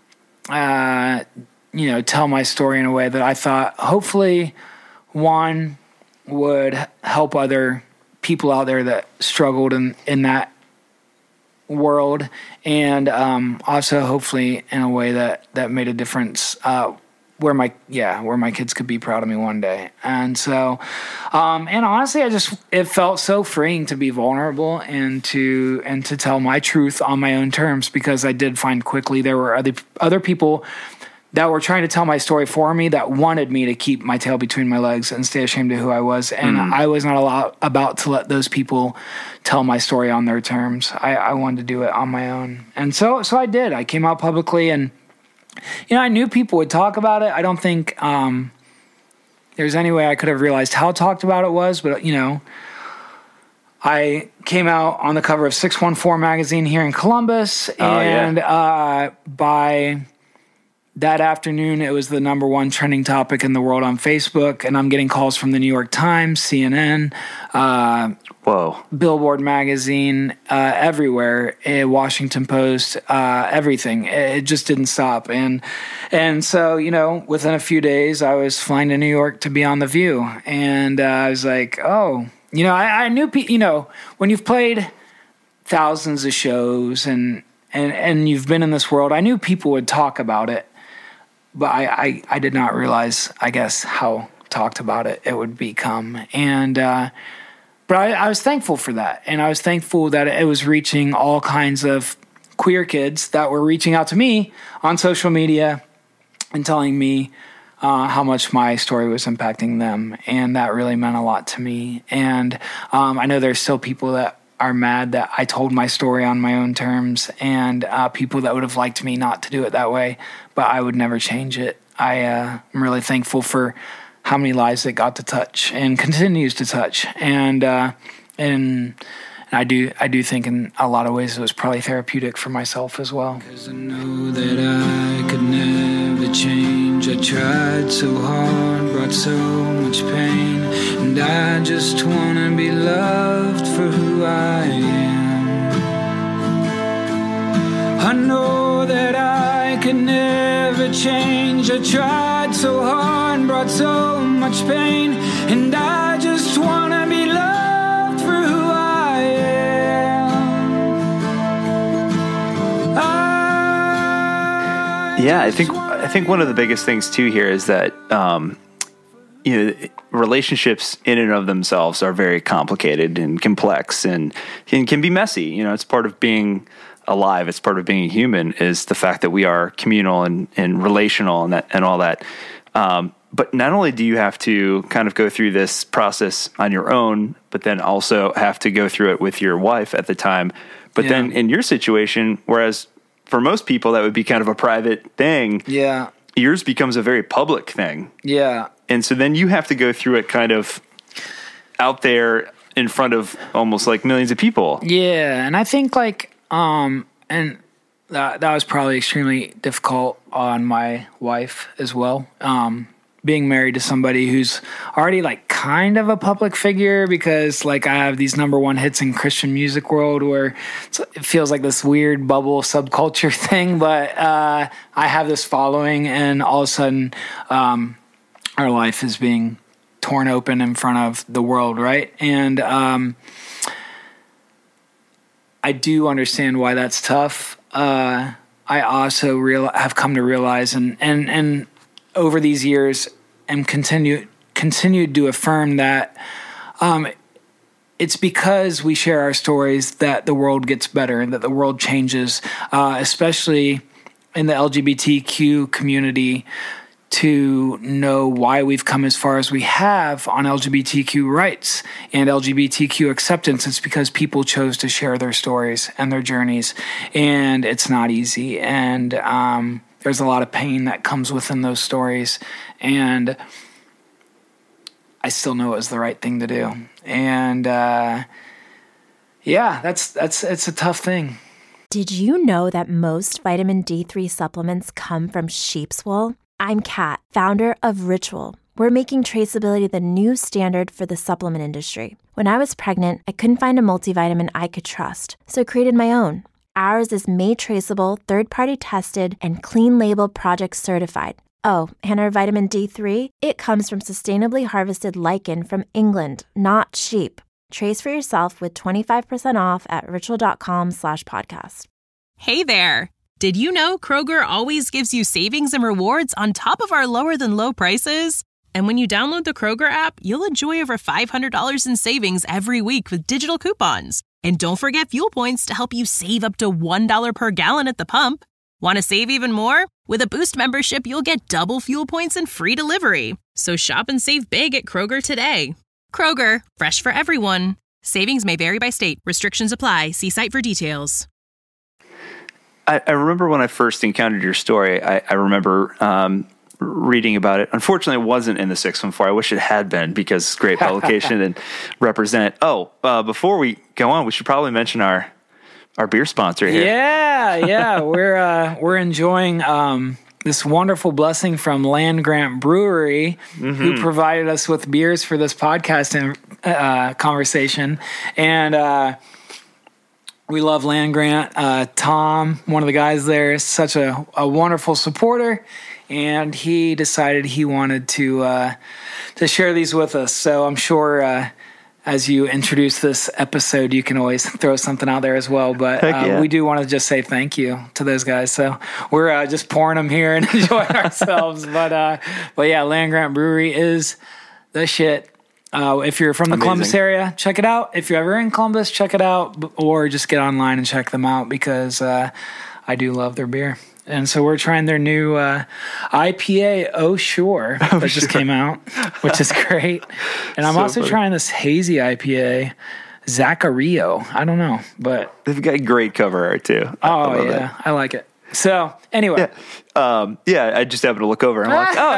Speaker 5: uh, you know, tell my story in a way that I thought hopefully, one, would help other people out there that struggled in, in that world, and um, also hopefully in a way that, that made a difference uh, where my yeah where my kids could be proud of me one day. And so um, and honestly, I just it felt so freeing to be vulnerable and to and to tell my truth on my own terms, because I did find quickly there were other other people that were trying to tell my story for me, that wanted me to keep my tail between my legs and stay ashamed of who I was. And mm. I was not allowed, about to let those people tell my story on their terms. I, I wanted to do it on my own. And so so I did. I came out publicly, and, you know, I knew people would talk about it. I don't think um, there's any way I could have realized how talked about it was, but, you know, I came out on the cover of six one four magazine here in Columbus, oh, and yeah. uh, by... that afternoon, it was the number one trending topic in the world on Facebook, and I'm getting calls from the New York Times, C N N, uh,
Speaker 4: Whoa,
Speaker 5: Billboard magazine, uh, everywhere, uh, Washington Post, uh, everything. It just didn't stop, and and so, you know, within a few days, I was flying to New York to be on The View, and uh, I was like, oh, you know, I, I knew, pe- you know, when you've played thousands of shows and and and you've been in this world, I knew people would talk about it. But I, I, I did not realize, I guess, how talked about it it would become. And uh, but I, I was thankful for that. And I was thankful that it was reaching all kinds of queer kids that were reaching out to me on social media and telling me uh, how much my story was impacting them. And that really meant a lot to me. And um, I know there's still people that are mad that I told my story on my own terms, and uh, people that would have liked me not to do it that way, but I would never change it. I uh, am really thankful for how many lives it got to touch and continues to touch, and uh, and I do I do think in a lot of ways it was probably therapeutic for myself as well.
Speaker 3: 'Cause I know that I could never change. I tried so hard, brought so much pain, and I just wanna be loved for who I am. I know that I could never change. I tried so hard, brought so much pain, and I just wanna be loved for who I am. I
Speaker 4: yeah, I think I think one of the biggest things too here is that um, you know, relationships in and of themselves are very complicated and complex, and, and can be messy. You know, it's part of being alive. It's part of being human, is the fact that we are communal and, and relational and that and all that. Um, but not only do you have to kind of go through this process on your own, but then also have to go through it with your wife at the time. But yeah. then in your situation, whereas for most people that would be kind of a private thing,
Speaker 5: yeah,
Speaker 4: yours becomes a very public thing.
Speaker 5: Yeah.
Speaker 4: And so then you have to go through it kind of out there in front of almost like millions of people.
Speaker 5: Yeah. And I think like, um, and that, that was probably extremely difficult on my wife as well. Um, being married to somebody who's already like kind of a public figure, because like I have these number one hits in Christian music world where it feels like this weird bubble subculture thing, but uh, I have this following, and all of a sudden um, our life is being torn open in front of the world, right? And um, I do understand why that's tough. Uh, I also real have come to realize, and and and over these years, and continue continued to affirm that um, it's because we share our stories that the world gets better and that the world changes, uh, especially in the L G B T Q community. To know why we've come as far as we have on L G B T Q rights and L G B T Q acceptance, it's because people chose to share their stories and their journeys, and it's not easy. And um, there's a lot of pain that comes within those stories, and I still know it was the right thing to do. And uh, yeah, that's that's it's a tough thing.
Speaker 6: Did you know that most vitamin D three supplements come from sheep's wool? I'm Kat, founder of Ritual. We're making traceability the new standard for the supplement industry. When I was pregnant, I couldn't find a multivitamin I could trust, so I created my own. Ours is made traceable, third-party tested, and clean label project certified. Oh, and our vitamin D three? It comes from sustainably harvested lichen from England, not sheep. Trace for yourself with twenty-five percent off at ritual.com slash podcast.
Speaker 2: Hey there. Did you know Kroger always gives you savings and rewards on top of our lower than low prices? And when you download the Kroger app, you'll enjoy over five hundred dollars in savings every week with digital coupons. And don't forget fuel points to help you save up to one dollar per gallon at the pump. Want to save even more? With a Boost membership, you'll get double fuel points and free delivery. So shop and save big at Kroger today. Kroger, fresh for everyone. Savings may vary by state. Restrictions apply. See site for details.
Speaker 4: I, I remember when I first encountered your story, I, I remember um, reading about it. Unfortunately, it wasn't in the six one four. I wish it had been, because it's great publication and represent. Oh, uh, before we go on, we should probably mention our our beer sponsor here.
Speaker 5: Yeah, yeah, we're uh, we're enjoying um, this wonderful blessing from Land Grant Brewery, mm-hmm. who provided us with beers for this podcast and uh, conversation, and uh, we love Land Grant. Uh, Tom, one of the guys there, is such a, a wonderful supporter, and he decided he wanted to uh, to share these with us. So I'm sure. Uh, As you introduce this episode, you can always throw something out there as well. But uh,
Speaker 4: yeah.
Speaker 5: we do want to just say thank you to those guys. So we're uh, just pouring them here and enjoying ourselves. But uh, but yeah, Land Grant Brewery is the shit. Uh, if you're from the
Speaker 4: Amazing.
Speaker 5: Columbus area, check it out. If you're ever in Columbus, check it out. Or just get online and check them out, because uh, I do love their beer. And so we're trying their new uh, I P A, Oh Sure, that
Speaker 4: oh,
Speaker 5: just
Speaker 4: sure.
Speaker 5: came out, which is great. And I'm
Speaker 4: So
Speaker 5: also
Speaker 4: funny.
Speaker 5: trying this hazy I P A, Zaccario. I don't know, but...
Speaker 4: They've got great cover art, too. I
Speaker 5: Oh,
Speaker 4: love
Speaker 5: yeah,
Speaker 4: it.
Speaker 5: I like it. So, anyway.
Speaker 4: Yeah. Um, yeah, I just happened to look over and I'm like, oh,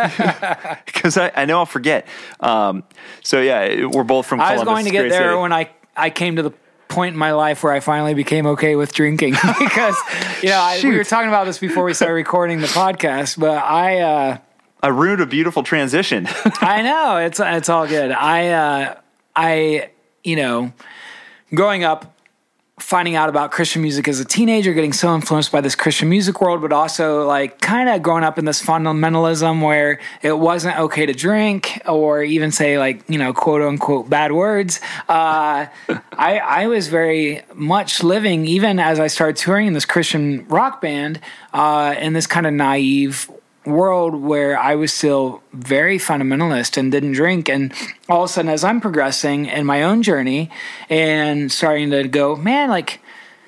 Speaker 4: hey. Because I, I know I'll forget. Um, so, yeah, we're both from Columbus.
Speaker 5: I was going to get
Speaker 4: great
Speaker 5: there
Speaker 4: city.
Speaker 5: when I, I came to the point in my life where I finally became okay with drinking, because, you know, I, we were talking about this before we started recording the podcast, but I... Uh,
Speaker 4: I ruined a beautiful transition.
Speaker 5: I know, it's it's all good. I, uh, I, you know, growing up, finding out about Christian music as a teenager, getting so influenced by this Christian music world, but also like kind of growing up in this fundamentalism where it wasn't okay to drink or even say like, you know, quote unquote bad words. Uh, I, I was very much living, even as I started touring in this Christian rock band, uh, in this kind of naive world where I was still very fundamentalist and didn't drink. And all of a sudden, as I'm progressing in my own journey and starting to go, man, like,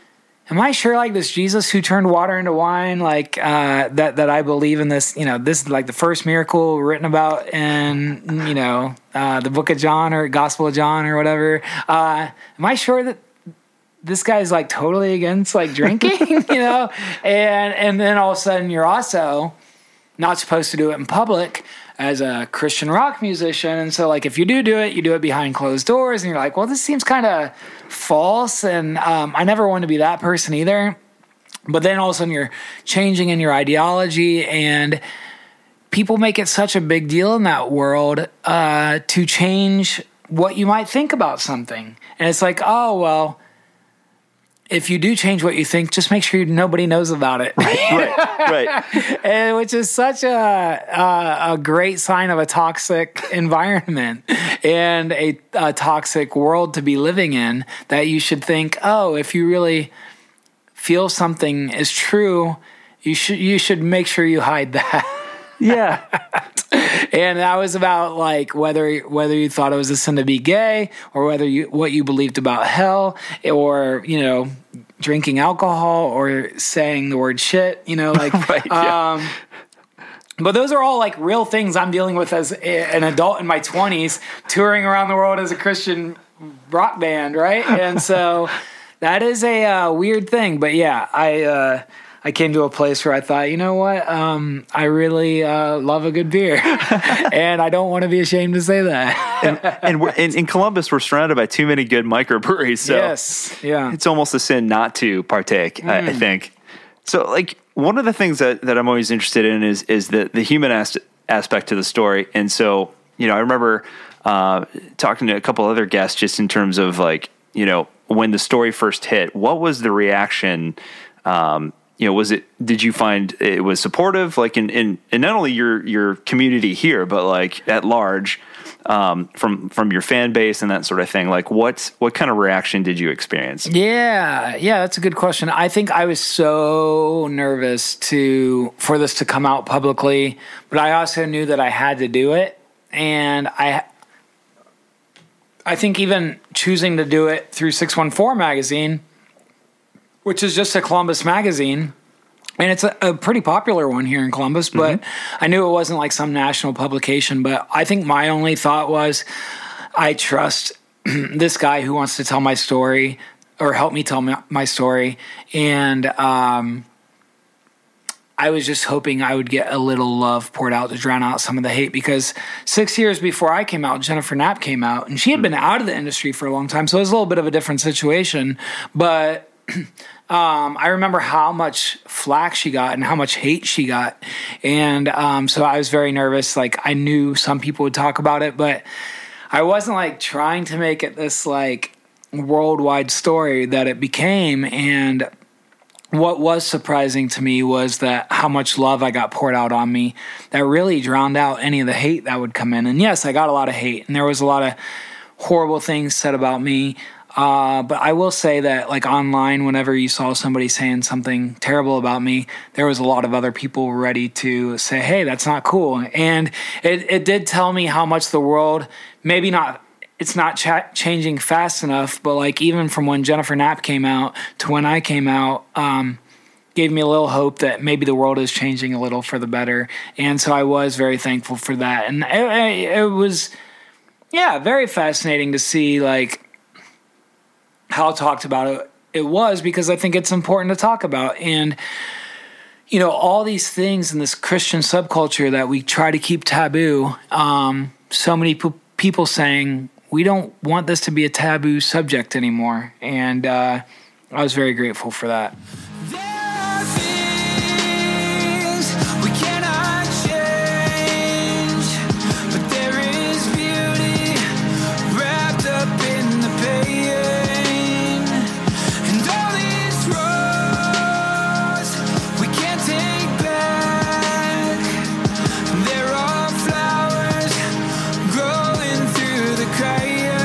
Speaker 5: am I sure like this Jesus who turned water into wine, like uh, that, that I believe in this, you know, this is like the first miracle written about in, you know, uh, the book of John or Gospel of John or whatever. Uh, am I sure that this guy's like totally against like drinking, you know? And, and then all of a sudden you're also not supposed to do it in public as a Christian rock musician. And so, like, if you do do it, you do it behind closed doors. And you're like, well, this seems kind of false. And um, I never want to be that person either. But then all of a sudden you're changing in your ideology. And people make it such a big deal in that world uh, to change what you might think about something. And it's like, oh, well, if you do change what you think, just make sure nobody knows about it.
Speaker 4: right, right.
Speaker 5: And, which is such a, a a great sign of a toxic environment and a, a toxic world to be living in, that you should think, oh, if you really feel something is true, you should you should make sure you hide that.
Speaker 4: Yeah.
Speaker 5: And that was about like whether whether you thought it was a sin to be gay, or whether you what you believed about hell, or, you know, drinking alcohol, or saying the word shit, you know, like
Speaker 4: right, yeah.
Speaker 5: um but those are all like real things I'm dealing with as a, an adult in my twenties, touring around the world as a Christian rock band, right? And so that is a uh, weird thing. But yeah, I uh I came to a place where I thought, you know what, um, I really uh, love a good beer, and I don't want to be ashamed to say that.
Speaker 4: and and we're, in, in Columbus, we're surrounded by too many good microbreweries, so
Speaker 5: yes, yeah,
Speaker 4: it's almost a sin not to partake, mm. I, I think. So, like, one of the things that, that I'm always interested in is is the, the human as- aspect to the story. And so, you know, I remember uh, talking to a couple other guests just in terms of, like, you know, when the story first hit, what was the reaction um you know, was it, did you find it was supportive, like in, in, in not only your, your community here, but like at large, um, from, from your fan base and that sort of thing? Like what, what kind of reaction did you experience?
Speaker 5: Yeah. Yeah. That's a good question. I think I was so nervous to, for this to come out publicly, but I also knew that I had to do it. And I, I think even choosing to do it through six one four magazine, which is just a Columbus magazine, and it's a, a pretty popular one here in Columbus, but mm-hmm. I knew it wasn't like some national publication. But I think my only thought was, I trust this guy who wants to tell my story or help me tell my, my story. And um, I was just hoping I would get a little love poured out to drown out some of the hate, because six years before I came out, Jennifer Knapp came out, and she had been out of the industry for a long time. So it was a little bit of a different situation. But um, I remember how much flack she got and how much hate she got. And um, so I was very nervous. Like, I knew some people would talk about it, but I wasn't like trying to make it this like worldwide story that it became. And what was surprising to me was that how much love I got poured out on me that really drowned out any of the hate that would come in. And yes, I got a lot of hate, and there was a lot of horrible things said about me. Uh, but I will say that, like, online, whenever you saw somebody saying something terrible about me, there was a lot of other people ready to say, hey, that's not cool. And it, it did tell me how much the world, maybe not, it's not ch- changing fast enough, but like even from when Jennifer Knapp came out to when I came out, um, gave me a little hope that maybe the world is changing a little for the better. And so I was very thankful for that. And it, it was, yeah, very fascinating to see like how talked about it, it was, because I think it's important to talk about. And, you know, all these things in this Christian subculture that we try to keep taboo, um, so many p- people saying, we don't want this to be a taboo subject anymore. And uh, I was very grateful for that.
Speaker 3: There are things we cannot change, but there is beauty wrapped up in the pain. And all these roads we can't take back. There are flowers growing through the cracks.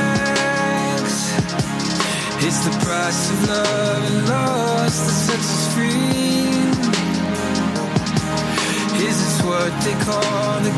Speaker 3: It's the price of love and loss that sets us free. Is this what they call the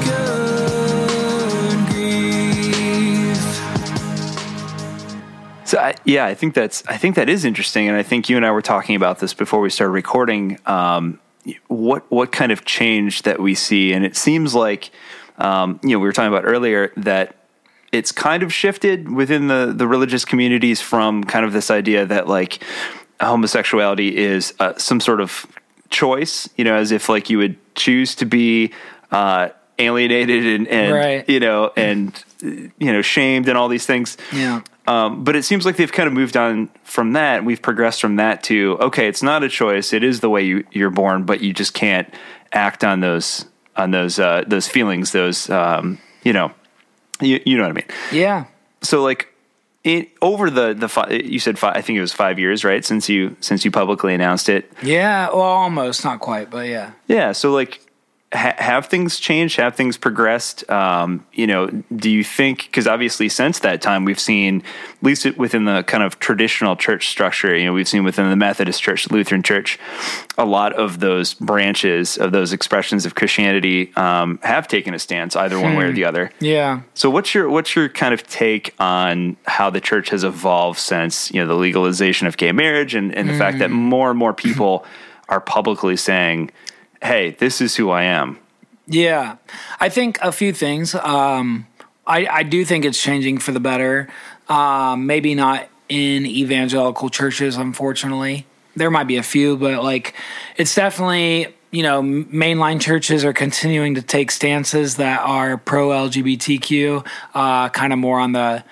Speaker 3: good grief?
Speaker 4: So I, yeah, I think that's I think that is interesting, and I think you and I were talking about this before we started recording. Um, what what kind of change that we see, and it seems like um, you know we were talking about earlier that it's kind of shifted within the, the religious communities from kind of this idea that like homosexuality is uh, some sort of choice, you know, as if like you would choose to be uh, alienated and, and
Speaker 5: right.
Speaker 4: you know, and, you know, shamed and all these things.
Speaker 5: Yeah.
Speaker 4: Um, but it seems like they've kind of moved on from that. We've progressed from that to, okay, it's not a choice. It is the way you, you're born, but you just can't act on those, on those, uh, those feelings, those, um, you know, You, you know what I mean?
Speaker 5: Yeah.
Speaker 4: So like it, over the, the, five, you said five, I think it was five years, right? Since you, since you publicly announced it.
Speaker 5: Yeah. Well, almost, not quite, but yeah.
Speaker 4: Yeah. So like, ha- have things changed? Have things progressed? Um, you know, do you think, cause obviously since that time we've seen, at least within the kind of traditional church structure, you know, we've seen within the Methodist Church, Lutheran Church, a lot of those branches of those expressions of Christianity um, have taken a stance either one hmm. way or the other.
Speaker 5: Yeah.
Speaker 4: So what's your what's your kind of take on how the church has evolved since, you know, the legalization of gay marriage and, and the mm. fact that more and more people are publicly saying, hey, this is who I am?
Speaker 5: Yeah. I think a few things. Um, I, I do think it's changing for the better. Um, maybe not in evangelical churches, unfortunately. There might be a few, but like it's definitely, you know, mainline churches are continuing to take stances that are pro-L G B T Q, uh, kind of more on the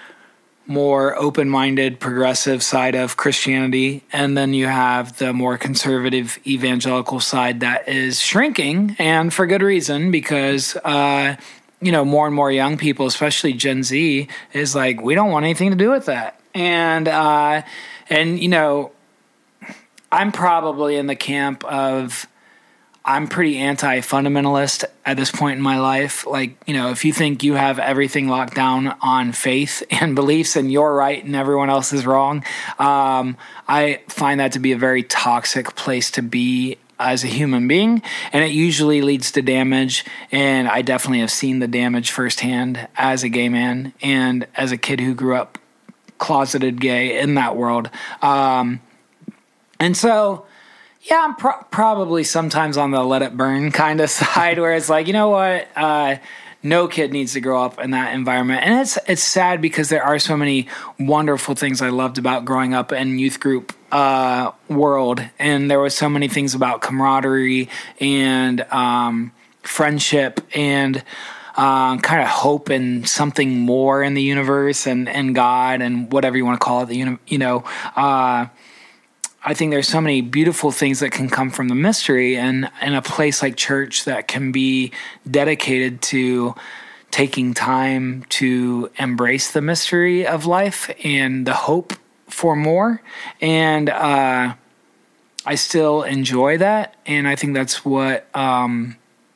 Speaker 5: more open-minded, progressive side of Christianity. And then you have the more conservative evangelical side that is shrinking, and for good reason, because, uh, you know, more and more young people, especially Gen Z, is like, we don't want anything to do with that. And, uh, and you know, I'm probably in the camp of I'm pretty anti-fundamentalist at this point in my life. Like, you know, if you think you have everything locked down on faith and beliefs and you're right and everyone else is wrong, um, I find that to be a very toxic place to be as a human being, and it usually leads to damage. And I definitely have seen the damage firsthand as a gay man and as a kid who grew up closeted gay in that world. Um, and so, yeah, I'm pro- probably sometimes on the let it burn kind of side where it's like, you know what? Uh, no kid needs to grow up in that environment. And it's it's sad because there are so many wonderful things I loved about growing up in youth group uh, world. And there was so many things about camaraderie and um, friendship and uh, kind of hope and something more in the universe and, and God and whatever you want to call it. The uni- you know, uh, I think there's so many beautiful things that can come from the mystery, and in a place like church that can be dedicated to taking time to embrace the mystery of life and the hope for more. And uh, I still enjoy that, and I think that's what um,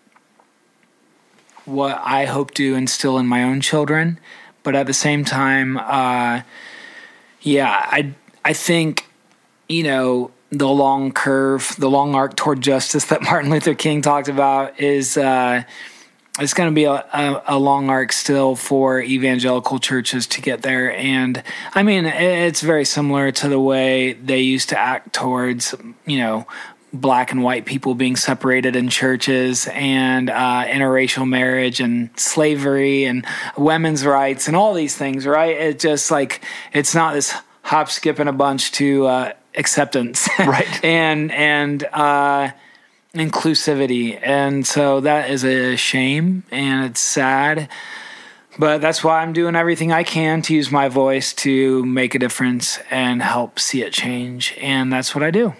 Speaker 5: what I hope to instill in my own children. But at the same time, uh, yeah, I I think. You know, the long curve, the long arc toward justice that Martin Luther King talked about is uh, it's going to be a, a, a long arc still for evangelical churches to get there. And I mean, it's very similar to the way they used to act towards, you know, black and white people being separated in churches and uh, interracial marriage and slavery and women's rights and all these things, right? It just like, it's not this hop, skip, and a bunch to uh, acceptance,
Speaker 4: right?
Speaker 5: and and uh, inclusivity, and so that is a shame, and it's sad. But that's why I'm doing everything I can to use my voice to make a difference and help see it change, and that's what I do.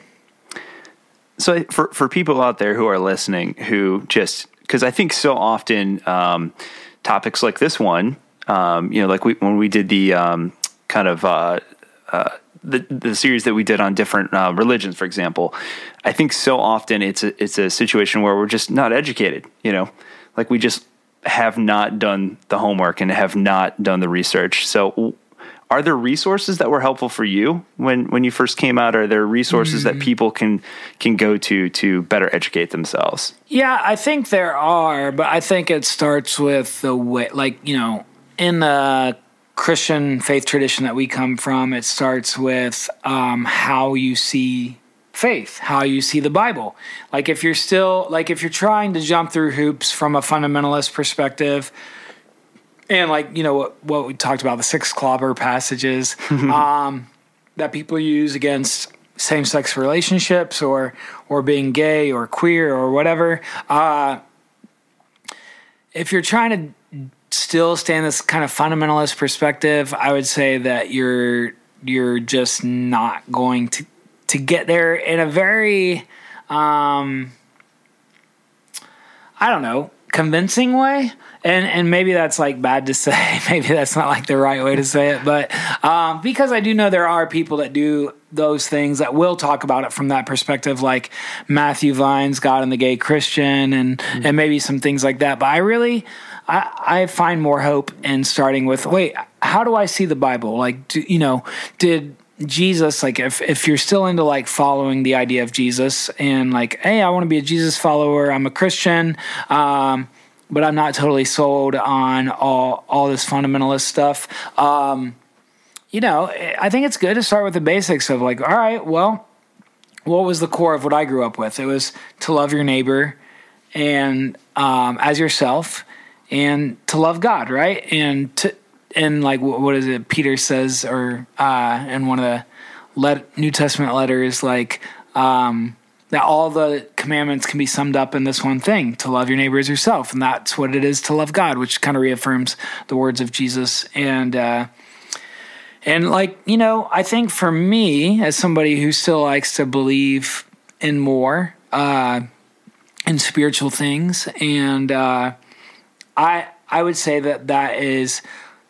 Speaker 4: So for for people out there who are listening, who just because I think so often um, topics like this one, um, you know, like we when we did the um, kind of. Uh, Uh, the the series that we did on different uh, religions, for example, I think so often it's a it's a situation where we're just not educated. You know, like we just have not done the homework and have not done the research. So, are there resources that were helpful for you when when you first came out? Are there resources mm. that people can can go to to better educate themselves?
Speaker 5: Yeah, I think there are, but I think it starts with the way, like you know, in the Christian faith tradition that we come from, it starts with um, how you see faith, how you see the Bible. Like if you're still, like if you're trying to jump through hoops from a fundamentalist perspective, and like, you know, what, what we talked about, the six clobber passages um, that people use against same-sex relationships or or being gay or queer or whatever. Uh, if you're trying to still stay in this kind of fundamentalist perspective, I would say that you're you're just not going to to get there in a very um, I don't know, convincing way. And and maybe that's like bad to say. Maybe that's not like the right way to say it. But um, because I do know there are people that do those things that will talk about it from that perspective, like Matthew Vine's God and the Gay Christian and, mm-hmm. and maybe some things like that. But I really, I, I find more hope in starting with, wait, how do I see the Bible? Like, do, you know, did Jesus, like if, if you're still into like following the idea of Jesus and like, hey, I want to be a Jesus follower, I'm a Christian, um, but I'm not totally sold on all all this fundamentalist stuff. Um, you know, I think it's good to start with the basics of like, all right, well, what was the core of what I grew up with? It was to love your neighbor and um, as yourself, and to love God, right? And to and like what is it? Peter says, or uh, in one of the let, New Testament letters, like. Um, that all the commandments can be summed up in this one thing, to love your neighbor as yourself. And that's what it is to love God, which kind of reaffirms the words of Jesus. And, uh, and like, you know, I think for me, as somebody who still likes to believe in more, uh, in spiritual things, and uh, I, I would say that that is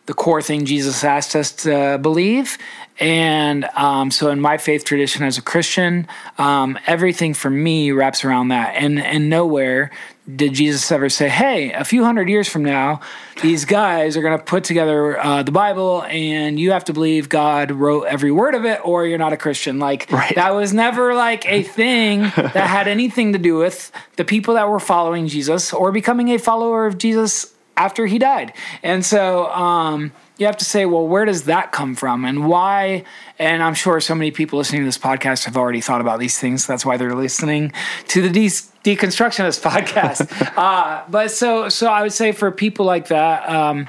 Speaker 5: the core thing Jesus asked us to believe. And um, so in my faith tradition as a Christian, um, everything for me wraps around that. And, and nowhere did Jesus ever say, hey, a few hundred years from now, these guys are going to put together uh, the Bible and you have to believe God wrote every word of it or you're not a Christian. Like right. That was never like a thing that had anything to do with the people that were following Jesus or becoming a follower of Jesus after he died. And so um, you have to say, well, where does that come from and why? And I'm sure so many people listening to this podcast have already thought about these things. That's why they're listening to the de- Deconstructionist podcast. uh, but so so I would say for people like that, um,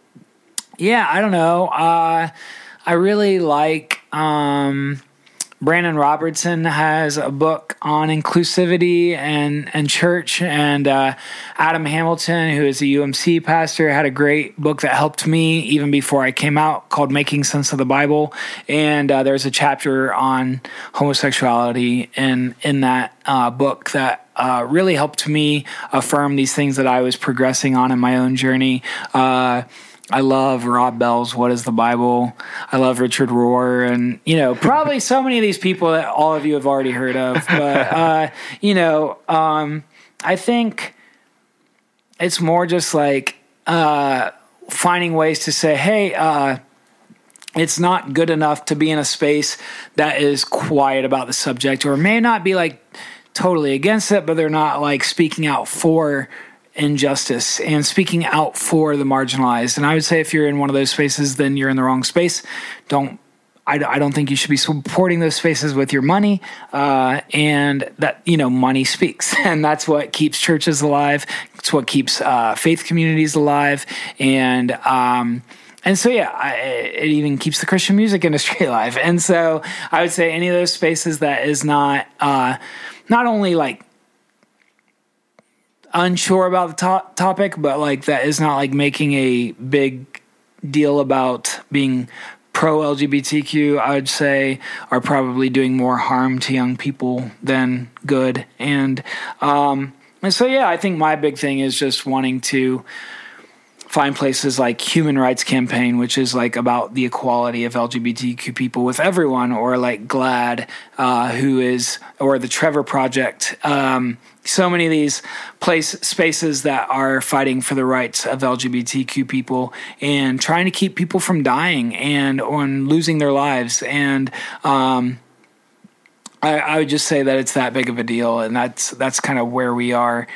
Speaker 5: yeah, I don't know. Uh, I really like... Um, Brandon Robertson has a book on inclusivity and, and church, and uh, Adam Hamilton, who is a U M C pastor, had a great book that helped me even before I came out called Making Sense of the Bible, and uh, there's a chapter on homosexuality in, in that uh, book that uh, really helped me affirm these things that I was progressing on in my own journey. Uh I love Rob Bell's What is the Bible? I love Richard Rohr and, you know, probably so many of these people that all of you have already heard of. But, uh, you know, um, I think it's more just like uh, finding ways to say, hey, uh, it's not good enough to be in a space that is quiet about the subject or may not be like totally against it, but they're not like speaking out for injustice and speaking out for the marginalized. And I would say if you're in one of those spaces, then you're in the wrong space. Don't, I, I don't think you should be supporting those spaces with your money. Uh, and that, you know, money speaks, and that's what keeps churches alive. It's what keeps uh, faith communities alive. And, um, And so, yeah, I, it even keeps the Christian music industry alive. And so I would say any of those spaces that is not, uh, not only like, unsure about the to- topic, but like that is not like making a big deal about being pro L G B T Q, I would say are probably doing more harm to young people than good. And, um, and so, yeah, I think my big thing is just wanting to find places like Human Rights Campaign, which is like about the equality of L G B T Q people with everyone, or like GLAAD, uh, who is, or the Trevor Project, um, so many of these place spaces that are fighting for the rights of L G B T Q people and trying to keep people from dying and on losing their lives. And um, I, I would just say that it's that big of a deal, and that's that's kind of where we are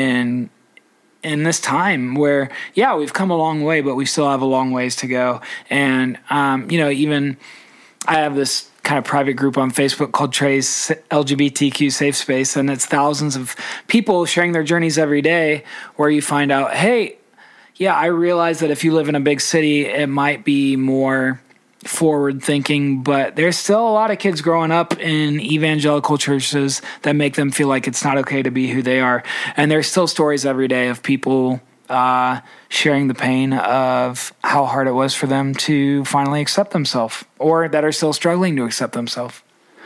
Speaker 5: in in this time where, yeah, we've come a long way, but we still have a long ways to go. And um, you know, even I have this kind of private group on Facebook called Trey's L G B T Q Safe Space, and it's thousands of people sharing their journeys every day where you find out, hey, yeah, I realize that if you live in a big city, it might be more forward thinking, but there's still a lot of kids growing up in evangelical churches that make them feel like it's not okay to be who they are. And there's still stories every day of people uh, sharing the pain of how hard it was for them to finally accept themselves, or that are still struggling to accept themselves.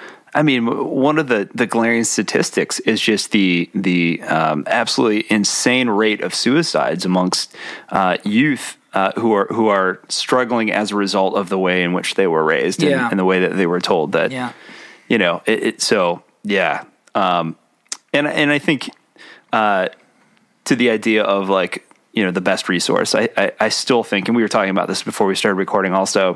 Speaker 4: I mean, one of the, the glaring statistics is just the the um, absolutely insane rate of suicides amongst uh, youth uh, who are who are struggling as a result of the way in which they were raised,
Speaker 5: yeah.
Speaker 4: and, and the way that they were told that,
Speaker 5: yeah.
Speaker 4: you know, it, it, so yeah, um, and and I think uh, to the idea of like, you know, the best resource, I, I I still think, and we were talking about this before we started recording also,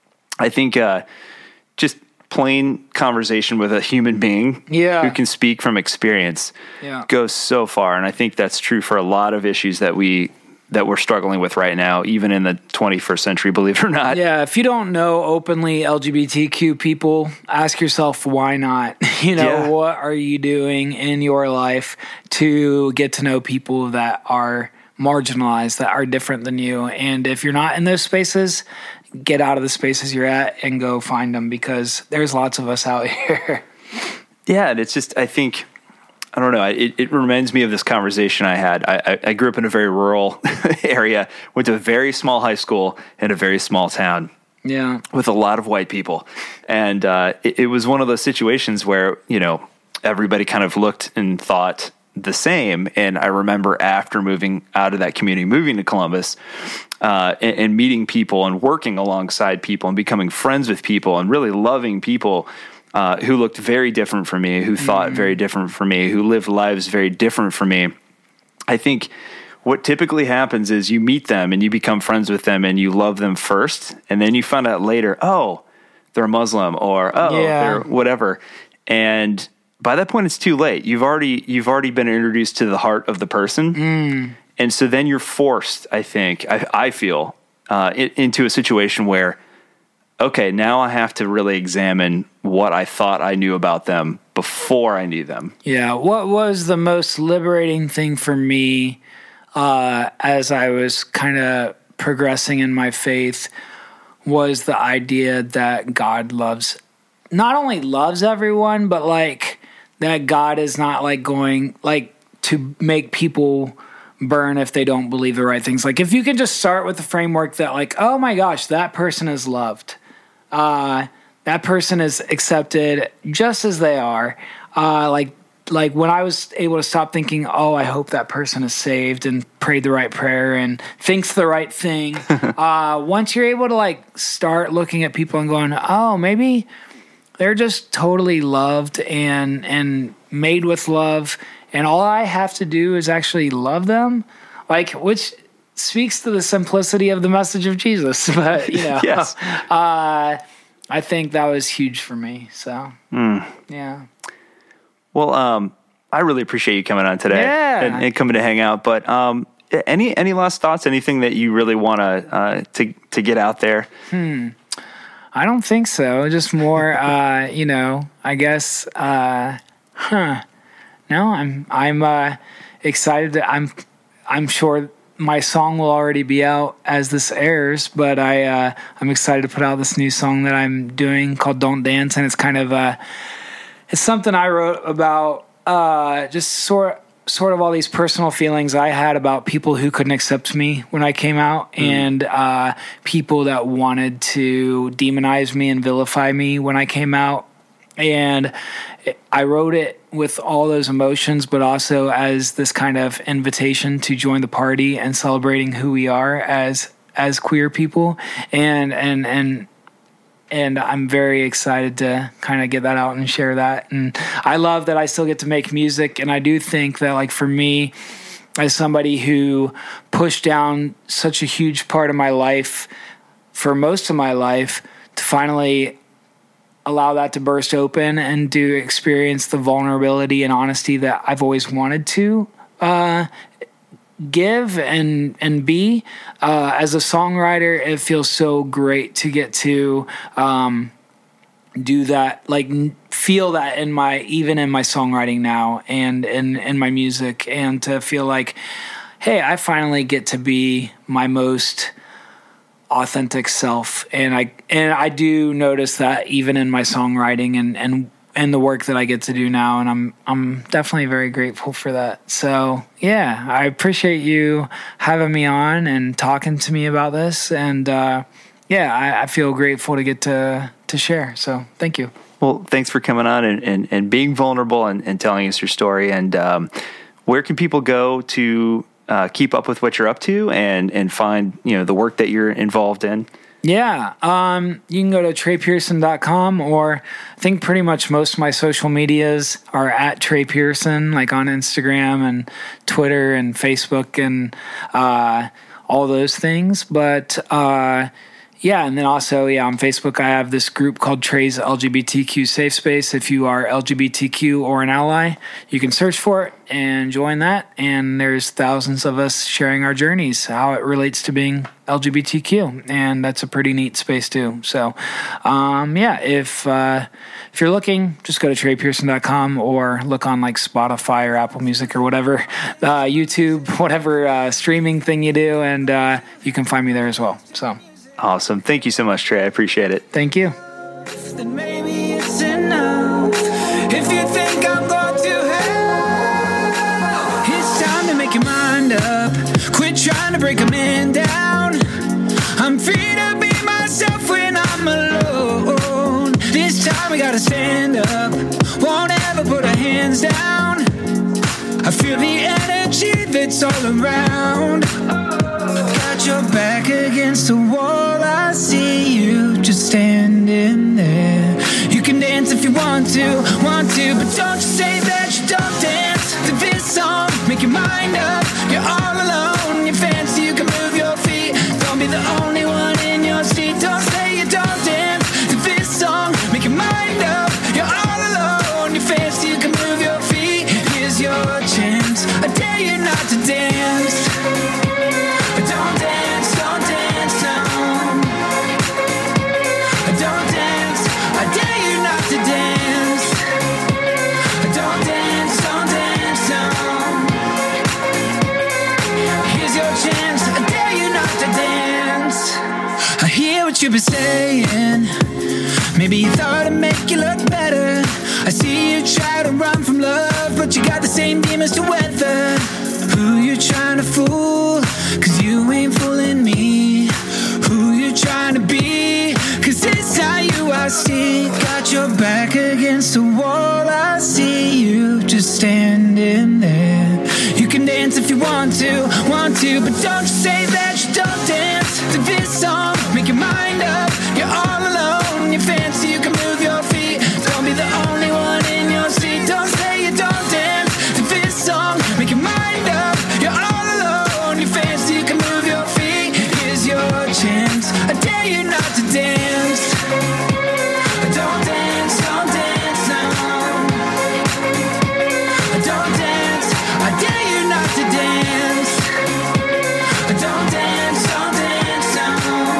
Speaker 4: I think uh, just plain conversation with a human being
Speaker 5: yeah.
Speaker 4: who can speak from experience
Speaker 5: yeah.
Speaker 4: goes so far. And I think that's true for a lot of issues that we, that we're struggling with right now, even in the twenty-first century, believe it or not.
Speaker 5: Yeah. If you don't know openly L G B T Q people, ask yourself, why not? You know, yeah. what are you doing in your life to get to know people that are marginalized, that are different than you? And if you're not in those spaces, get out of the spaces you're at and go find them, because there's lots of us out here.
Speaker 4: Yeah, and it's just, I think, I don't know, it, it reminds me of this conversation I had. I, I, I grew up in a very rural area, went to a very small high school in a very small town.
Speaker 5: Yeah.
Speaker 4: With a lot of white people. And uh, it, it was one of those situations where, you know, everybody kind of looked and thought the same. And I remember after moving out of that community, moving to Columbus, uh, and, and meeting people and working alongside people and becoming friends with people and really loving people uh, who looked very different from me, who thought mm-hmm. very different from me, who lived lives very different from me. I think what typically happens is you meet them and you become friends with them and you love them first. And then you find out later, oh, they're Muslim, or, oh, yeah. they're whatever. And by that point, it's too late. You've already you've already been introduced to the heart of the person, mm. and so then you're forced. I think I, I feel uh, it, into a situation where, okay, now I have to really examine what I thought I knew about them before I knew them.
Speaker 5: Yeah, what was the most liberating thing for me uh, as I was kind of progressing in my faith was the idea that God loves, not only loves everyone, but like. That God is not like going like to make people burn if they don't believe the right things. Like if you can just start with the framework that like, oh my gosh, that person is loved. Uh, that person is accepted just as they are. Uh, like like when I was able to stop thinking, oh, I hope that person is saved and prayed the right prayer and thinks the right thing. uh, once you're able to like start looking at people and going, oh, maybe they're just totally loved and and made with love, and all I have to do is actually love them, like which speaks to the simplicity of the message of Jesus. But you know,
Speaker 4: yes.
Speaker 5: uh, I think that was huge for me. So
Speaker 4: mm.
Speaker 5: yeah.
Speaker 4: Well, um, I really appreciate you coming on today
Speaker 5: yeah.
Speaker 4: and, and coming to hang out. But um, any any last thoughts? Anything that you really want to uh, to to get out there?
Speaker 5: Hmm. I don't think so. Just more, uh, you know, I guess, uh, huh. No, I'm, I'm, uh, excited to, I'm, I'm sure my song will already be out as this airs, but I, uh, I'm excited to put out this new song that I'm doing called Don't Dance. And it's kind of, uh, it's something I wrote about, uh, just sort sort of all these personal feelings I had about people who couldn't accept me when I came out, mm. and uh, people that wanted to demonize me and vilify me when I came out. And I wrote it with all those emotions, but also as this kind of invitation to join the party and celebrating who we are as as queer people. And and and And I'm very excited to kind of get that out and share that. And I love that I still get to make music. And I do think that, like, for me, as somebody who pushed down such a huge part of my life for most of my life, to finally allow that to burst open and to experience the vulnerability and honesty that I've always wanted to uh, give and and be uh, as a songwriter, it feels so great to get to um, do that, like feel that in my even in my songwriting now and in in my music, and to feel like, hey, I finally get to be my most authentic self. And I and I do notice that even in my songwriting and and and the work that I get to do now, and I'm I'm definitely very grateful for that. So yeah, I appreciate you having me on and talking to me about this, and uh, yeah, I, I feel grateful to get to to share. So thank you.
Speaker 4: Well, thanks for coming on and, and, and being vulnerable and, and telling us your story. And um, where can people go to uh, keep up with what you're up to and and find, you know, the work that you're involved in?
Speaker 5: Yeah, um, you can go to Trey Pearson dot com, or I think pretty much most of my social medias are at Trey Pearson, like on Instagram and Twitter and Facebook and uh, all those things. But uh, yeah, and then also, yeah, on Facebook I have this group called Trey's L G B T Q Safe Space. If you are L G B T Q or an ally, you can search for it and join that. And there's thousands of us sharing our journeys, how it relates to being L G B T Q, and that's a pretty neat space too. So, um, yeah, if uh, if you're looking, just go to Trey Pearson dot com or look on like Spotify or Apple Music or whatever, uh, YouTube, whatever uh, streaming thing you do, and uh, you can find me there as well. So.
Speaker 4: Awesome. Thank you so much, Trey. I appreciate it.
Speaker 5: Thank you.
Speaker 3: Then maybe it's enough. If you think I'm going to hell, it's time to make your mind up. Quit trying to break them in down. I'm free to be myself when I'm alone. This time we gotta stand up. Won't ever put our hands down. I feel the energy that's all around. Got your back against the wall, I see you just standing there. You can dance if you want to, want to, but don't you say that you don't dance to this song. Make your mind up, you're all alone. You fancy you can move your feet. Don't be the only one in your seat. Don't say you don't dance to this song. Make your mind up, you're all alone. You fancy you can move your feet. Here's your chance, I dare you not to dance. Don't dance, don't dance, no. Don't dance, I dare you not to dance. Don't dance, don't dance, no. Here's your chance, I dare you not to dance. I hear what you've been saying. Maybe you thought it'd make you look better. I see you try to run from love, but you got the same demons to weather. Who you trying to fool? Cause you ain't fooling me. Who you trying to be? Cause it's not you I see. Got your back against the wall, I see you just standing there. You can dance if you want to, want to, but don't you say that you don't dance to this song. Make your mind up, you're all alone. You fancy you can move your feet. Don't be the only one in your seat. Don't say you don't dance to this song. Make your mind up, you're all alone. You fancy you can move your feet. Here's your chance, I dare you not to dance. Don't dance, don't dance, no. Don't dance, I dare you not to dance. Don't dance, don't dance, no.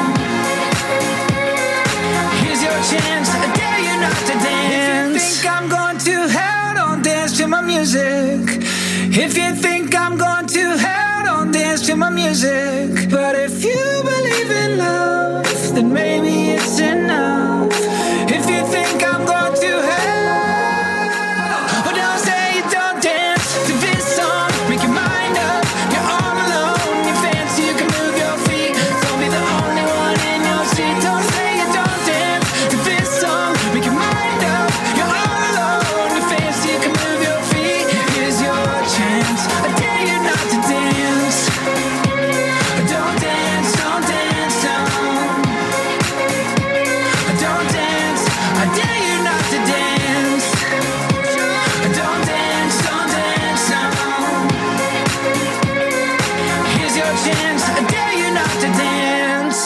Speaker 3: Here's your chance, I dare you not to dance. If you think I'm going to hell, don't dance to my music. If you think I'm going to hell, don't dance to my music. But if you believe in love, then maybe it's enough. If you think I'm going to hell, oh, don't say you don't dance to this song. Make your mind up, you're all alone. You fancy you can move your feet. Don't be the only one in your seat. Don't say you don't dance to this song. Make your mind up, you're all alone. You fancy you can move your feet. Here's your chance, I dare you not to dance. Don't dance, don't dance, no. Don't dance, I dare you not to dance. Don't dance, don't dance, no. Here's your chance, I dare you not to dance.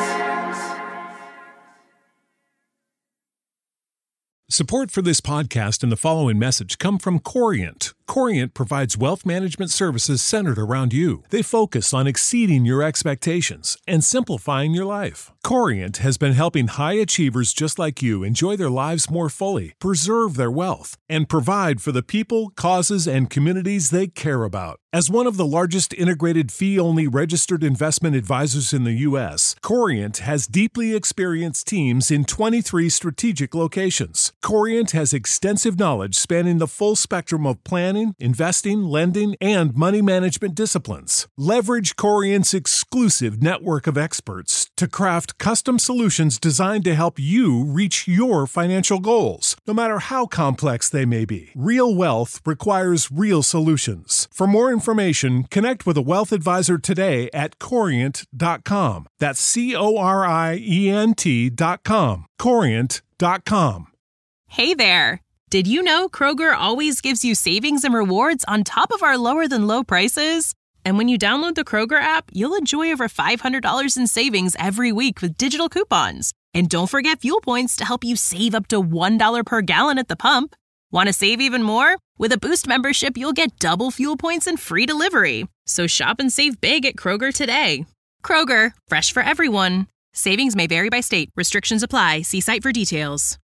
Speaker 7: Support for this podcast and the following message come from Corient. Corient provides wealth management services centered around you. They focus on exceeding your expectations and simplifying your life. Corient has been helping high achievers just like you enjoy their lives more fully, preserve their wealth, and provide for the people, causes, and communities they care about. As one of the largest integrated fee-only registered investment advisors in the U S, Corient has deeply experienced teams in twenty-three strategic locations. Corient has extensive knowledge spanning the full spectrum of planning, investing, lending, and money management disciplines. Leverage Corient's exclusive network of experts to craft custom solutions designed to help you reach your financial goals, no matter how complex they may be. Real wealth requires real solutions. For more information, connect with a wealth advisor today at corient dot com. That's C O R I E N T dot com. corient dot com.
Speaker 2: Hey there! Did you know Kroger always gives you savings and rewards on top of our lower-than-low prices? And when you download the Kroger app, you'll enjoy over five hundred dollars in savings every week with digital coupons. And don't forget fuel points to help you save up to one dollar per gallon at the pump. Want to save even more? With a Boost membership, you'll get double fuel points and free delivery. So shop and save big at Kroger today. Kroger, fresh for everyone. Savings may vary by state. Restrictions apply. See site for details.